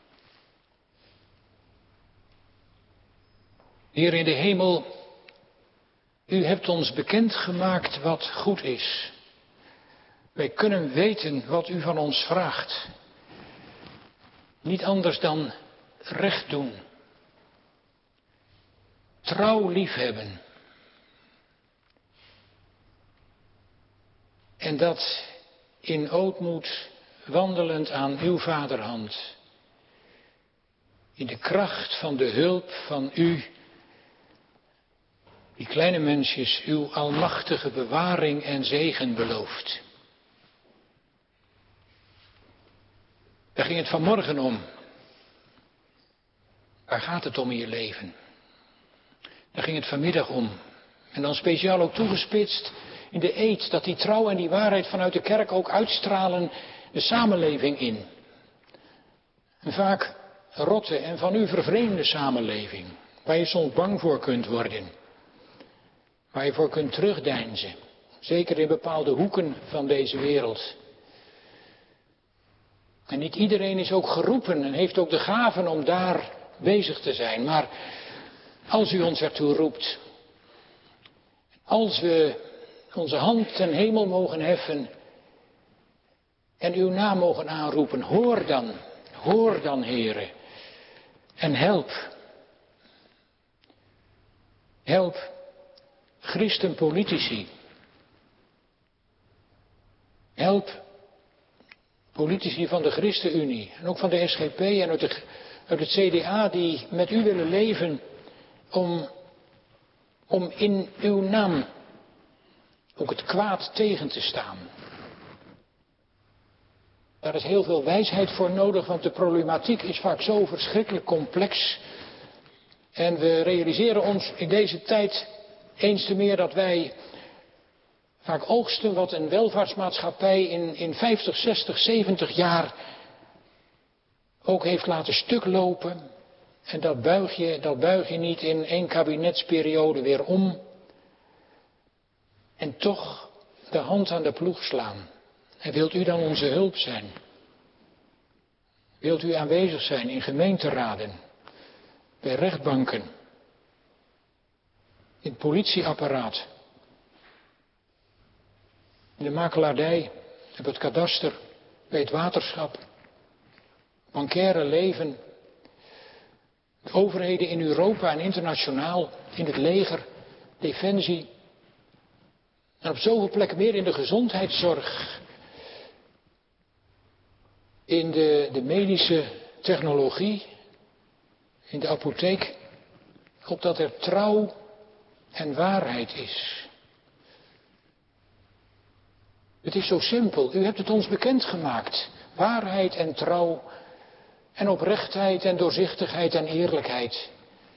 Heer in de hemel, u hebt ons bekendgemaakt wat goed is. Wij kunnen weten wat u van ons vraagt. Niet anders dan recht doen. Trouw liefhebben. En dat in ootmoed wandelend aan uw vaderhand. In de kracht van de hulp van u. Die kleine mensjes uw almachtige bewaring en zegen belooft. Daar ging het vanmorgen om. Waar gaat het om in je leven? Daar ging het vanmiddag om. En dan speciaal ook toegespitst in de eed, dat die trouw en die waarheid vanuit de kerk ook uitstralen de samenleving in. Een vaak rotte en van u vervreemde samenleving, waar je soms bang voor kunt worden. Waar je voor kunt terugdeinzen. Zeker in bepaalde hoeken van deze wereld. En niet iedereen is ook geroepen en heeft ook de gaven om daar bezig te zijn. Maar als u ons ertoe roept. Als we onze hand ten hemel mogen heffen. En uw naam mogen aanroepen. Hoor dan, Heere. En help. Help christenpolitici. Help politici van de ChristenUnie en ook van de SGP en uit het CDA die met u willen leven om in uw naam ook het kwaad tegen te staan. Daar is heel veel wijsheid voor nodig, want de problematiek is vaak zo verschrikkelijk complex. En we realiseren ons in deze tijd eens te meer dat wij vaak oogsten wat een welvaartsmaatschappij in 50, 60, 70 jaar ook heeft laten stuk lopen. En dat buig je niet in 1 kabinetsperiode weer om. En toch de hand aan de ploeg slaan. En wilt u dan onze hulp zijn? Wilt u aanwezig zijn in gemeenteraden, bij rechtbanken, in het politieapparaat, in de makelaardij, op het kadaster, bij het waterschap, bankaire leven, de overheden in Europa en internationaal, in het leger, defensie. En op zoveel plekken meer in de gezondheidszorg, in de medische technologie, in de apotheek, opdat er trouw en waarheid is. Het is zo simpel, u hebt het ons bekendgemaakt. Waarheid en trouw en oprechtheid en doorzichtigheid en eerlijkheid.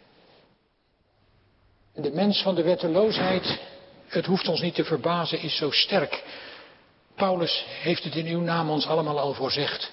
En de mens van de wetteloosheid, het hoeft ons niet te verbazen, is zo sterk. Paulus heeft het in uw naam ons allemaal al voorzegd.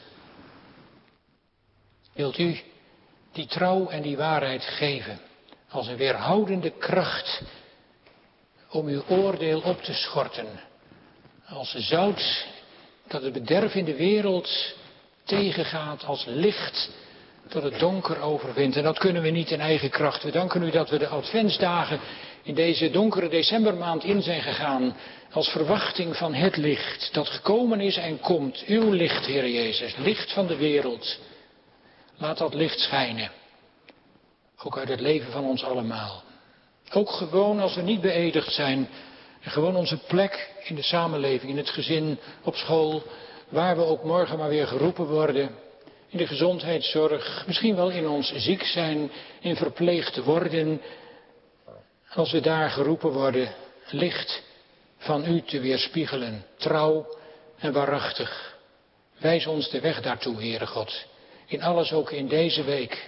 Wilt u die trouw en die waarheid geven als een weerhoudende kracht om uw oordeel op te schorten. Als zout dat het bederf in de wereld tegengaat, als licht dat het donker overwint. En dat kunnen we niet in eigen kracht. We danken u dat we de adventsdagen in deze donkere decembermaand in zijn gegaan als verwachting van het licht dat gekomen is en komt. Uw licht, Heer Jezus, licht van de wereld. Laat dat licht schijnen. Ook uit het leven van ons allemaal. Ook gewoon als we niet beëdigd zijn. En gewoon onze plek in de samenleving, in het gezin, op school. Waar we ook morgen maar weer geroepen worden. In de gezondheidszorg. Misschien wel in ons ziek zijn. In verpleegd worden. Als we daar geroepen worden. Licht van u te weerspiegelen. Trouw en waarachtig. Wijs ons de weg daartoe, Heere God. In alles ook in deze week.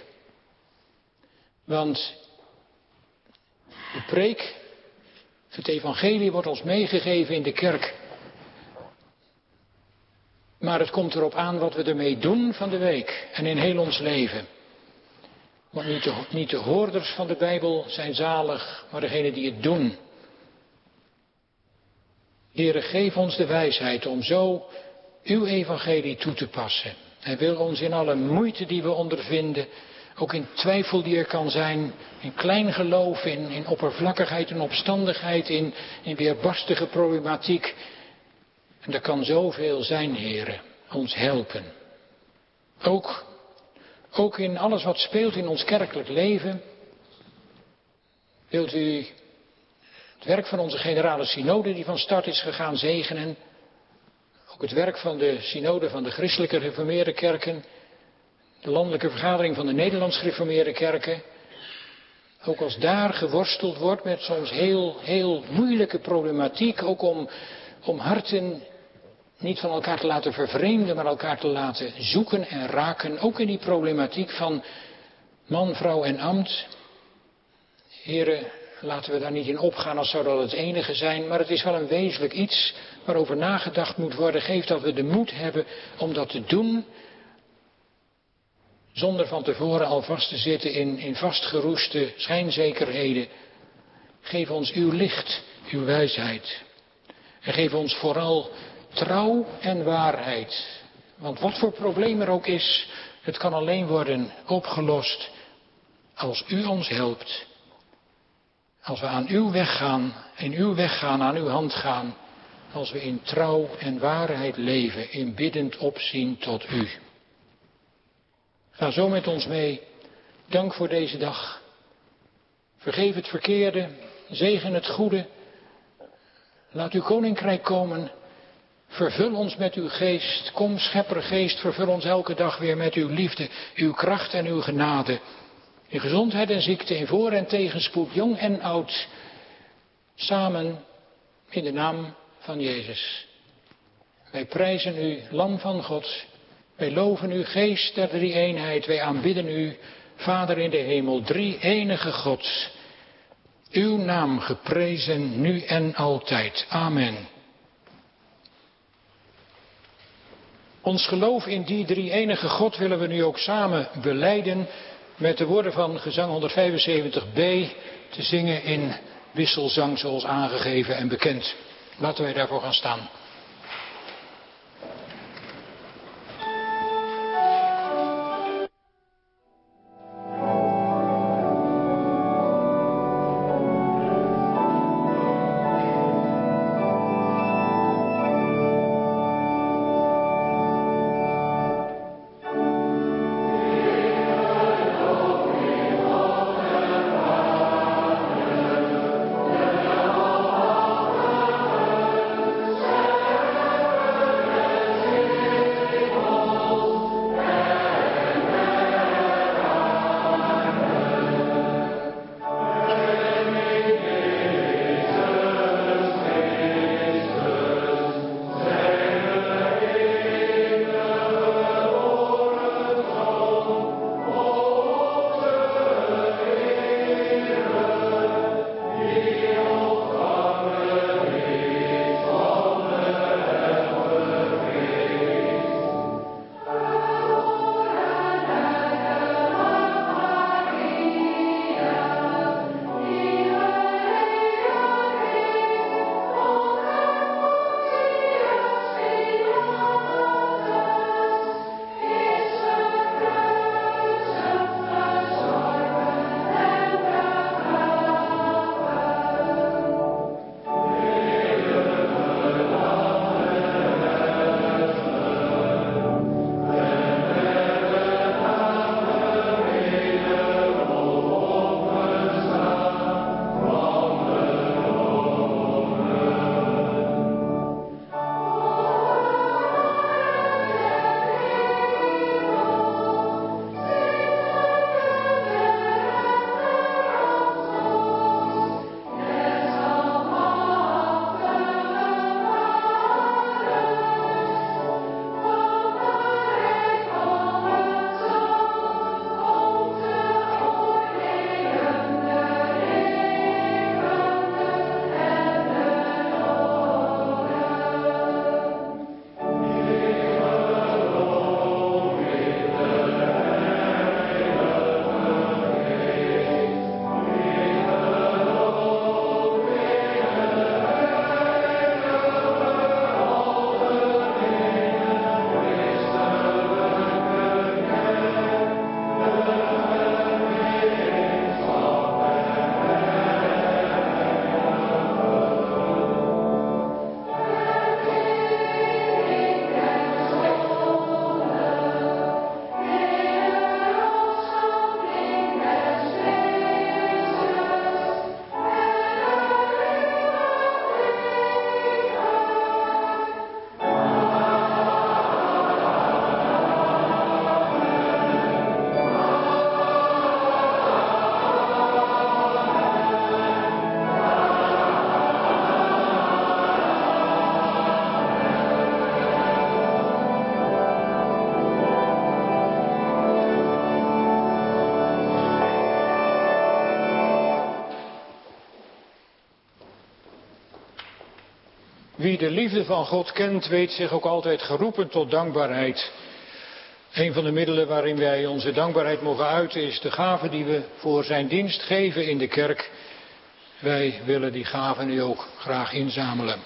Want de preek, het evangelie wordt ons meegegeven in de kerk. Maar het komt erop aan wat we ermee doen van de week en in heel ons leven. Want niet de hoorders van de Bijbel zijn zalig, maar degenen die het doen. Heere, geef ons de wijsheid om zo uw evangelie toe te passen. Hij wil ons in alle moeite die we ondervinden, ook in twijfel die er kan zijn, in klein geloof, in oppervlakkigheid en opstandigheid, in weerbarstige problematiek. En er kan zoveel zijn, Heere, ons helpen. Ook in alles wat speelt in ons kerkelijk leven. Wilt u het werk van onze generale synode die van start is gegaan zegenen. Ook het werk van de synode van de christelijke gereformeerde kerken. De landelijke vergadering van de Nederlands gereformeerde kerken. Ook als daar geworsteld wordt met soms heel moeilijke problematiek. Ook om harten niet van elkaar te laten vervreemden, maar elkaar te laten zoeken en raken. Ook in die problematiek van man, vrouw en ambt. Heren, laten we daar niet in opgaan als zou dat het enige zijn. Maar het is wel een wezenlijk iets waarover nagedacht moet worden. Geef dat we de moed hebben om dat te doen. Zonder van tevoren al vast te zitten in vastgeroeste schijnzekerheden. Geef ons uw licht, uw wijsheid. En geef ons vooral trouw en waarheid. Want wat voor probleem er ook is, het kan alleen worden opgelost als u ons helpt. Als we aan uw weg gaan, in uw weg gaan, aan uw hand gaan. Als we in trouw en waarheid leven, in biddend opzien tot u. Ga zo met ons mee. Dank voor deze dag. Vergeef het verkeerde, zegen het goede. Laat uw koninkrijk komen. Vervul ons met uw geest. Kom, schepper geest, vervul ons elke dag weer met uw liefde, uw kracht en uw genade. In gezondheid en ziekte, in voor- en tegenspoed, jong en oud. Samen in de naam van Jezus. Wij prijzen u, Lam van God. Wij loven u, Geest der drie-eenheid. Wij aanbidden u, Vader in de hemel, drie-enige God. Uw naam geprezen, nu en altijd. Amen. Ons geloof in die drie-enige God willen we nu ook samen belijden met de woorden van gezang 175b te zingen in wisselzang zoals aangegeven en bekend. Laten wij daarvoor gaan staan. Amen. Wie de liefde van God kent, weet zich ook altijd geroepen tot dankbaarheid. Een van de middelen waarin wij onze dankbaarheid mogen uiten is de gave die we voor zijn dienst geven in de kerk. Wij willen die gave nu ook graag inzamelen.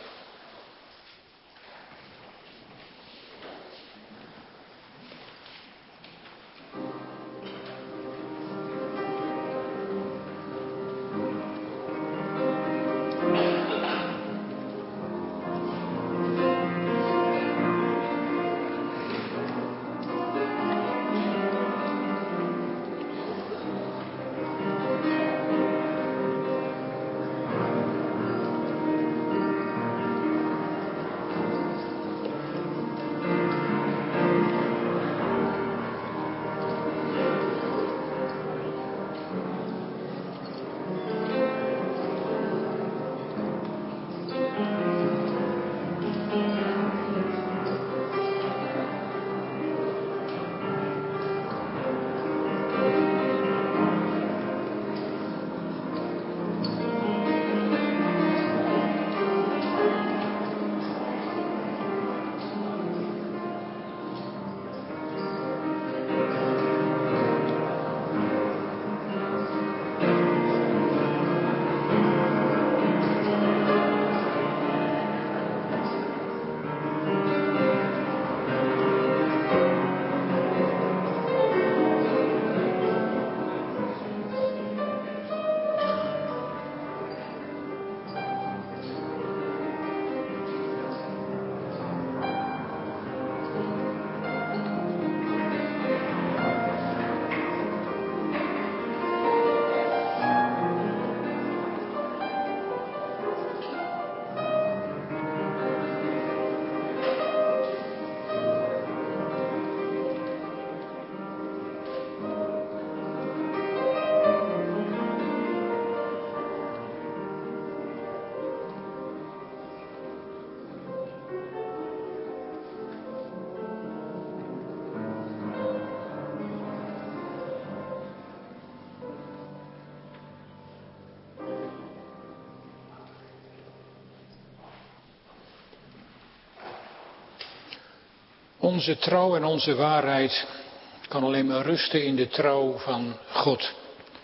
Onze trouw en onze waarheid kan alleen maar rusten in de trouw van God.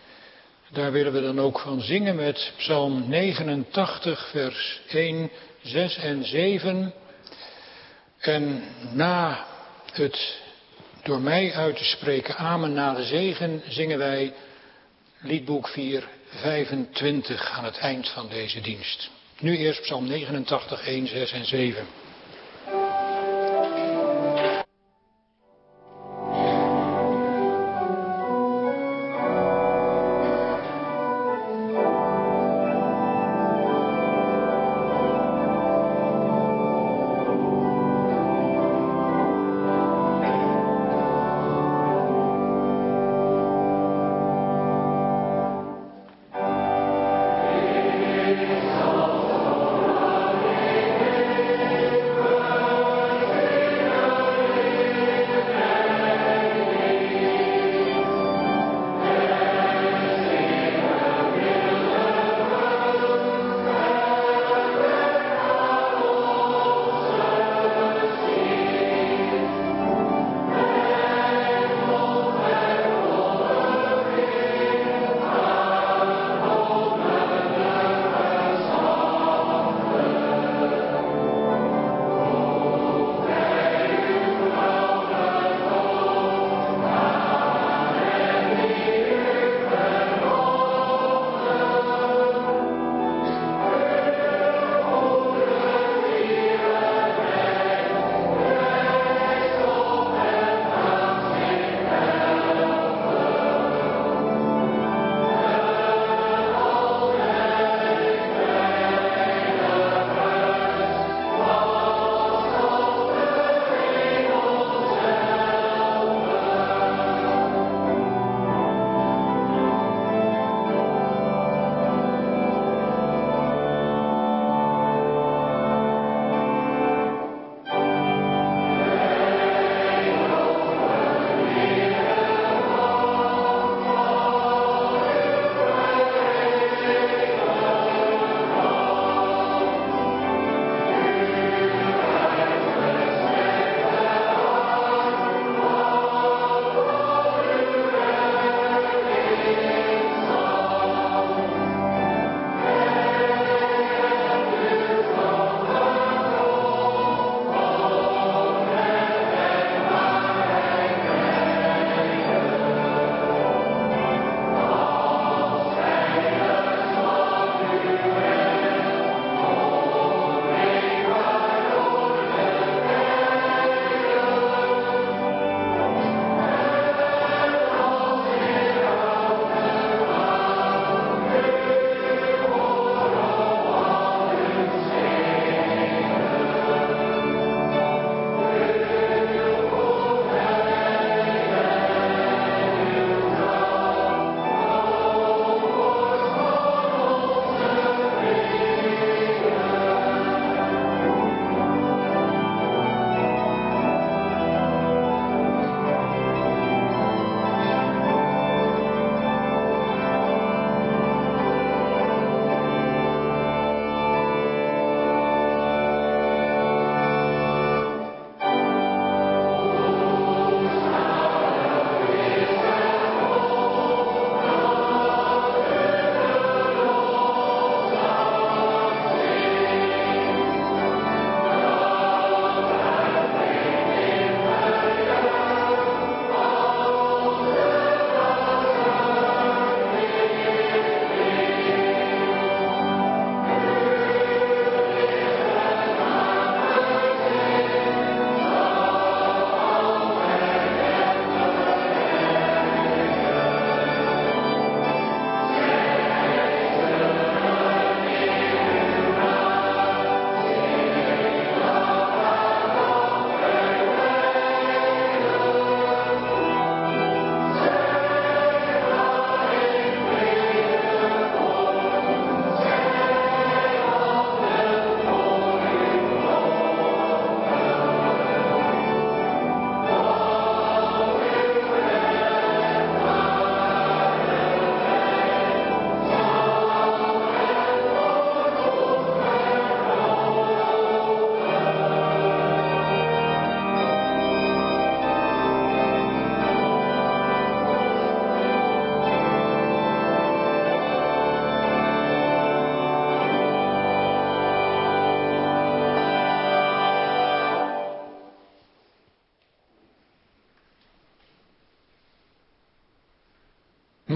Daar willen we dan ook van zingen met Psalm 89, vers 1, 6 en 7. En na het door mij uit te spreken amen na de zegen zingen wij liedboek 425 aan het eind van deze dienst. Nu eerst Psalm 89, 1, 6 en 7.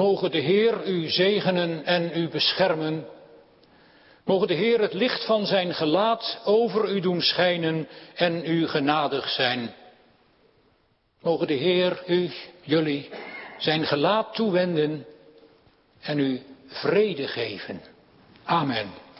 mogen de Heer u zegenen en u beschermen. Mogen de Heer het licht van zijn gelaat over u doen schijnen en u genadig zijn. Mogen de Heer jullie zijn gelaat toewenden en u vrede geven. Amen.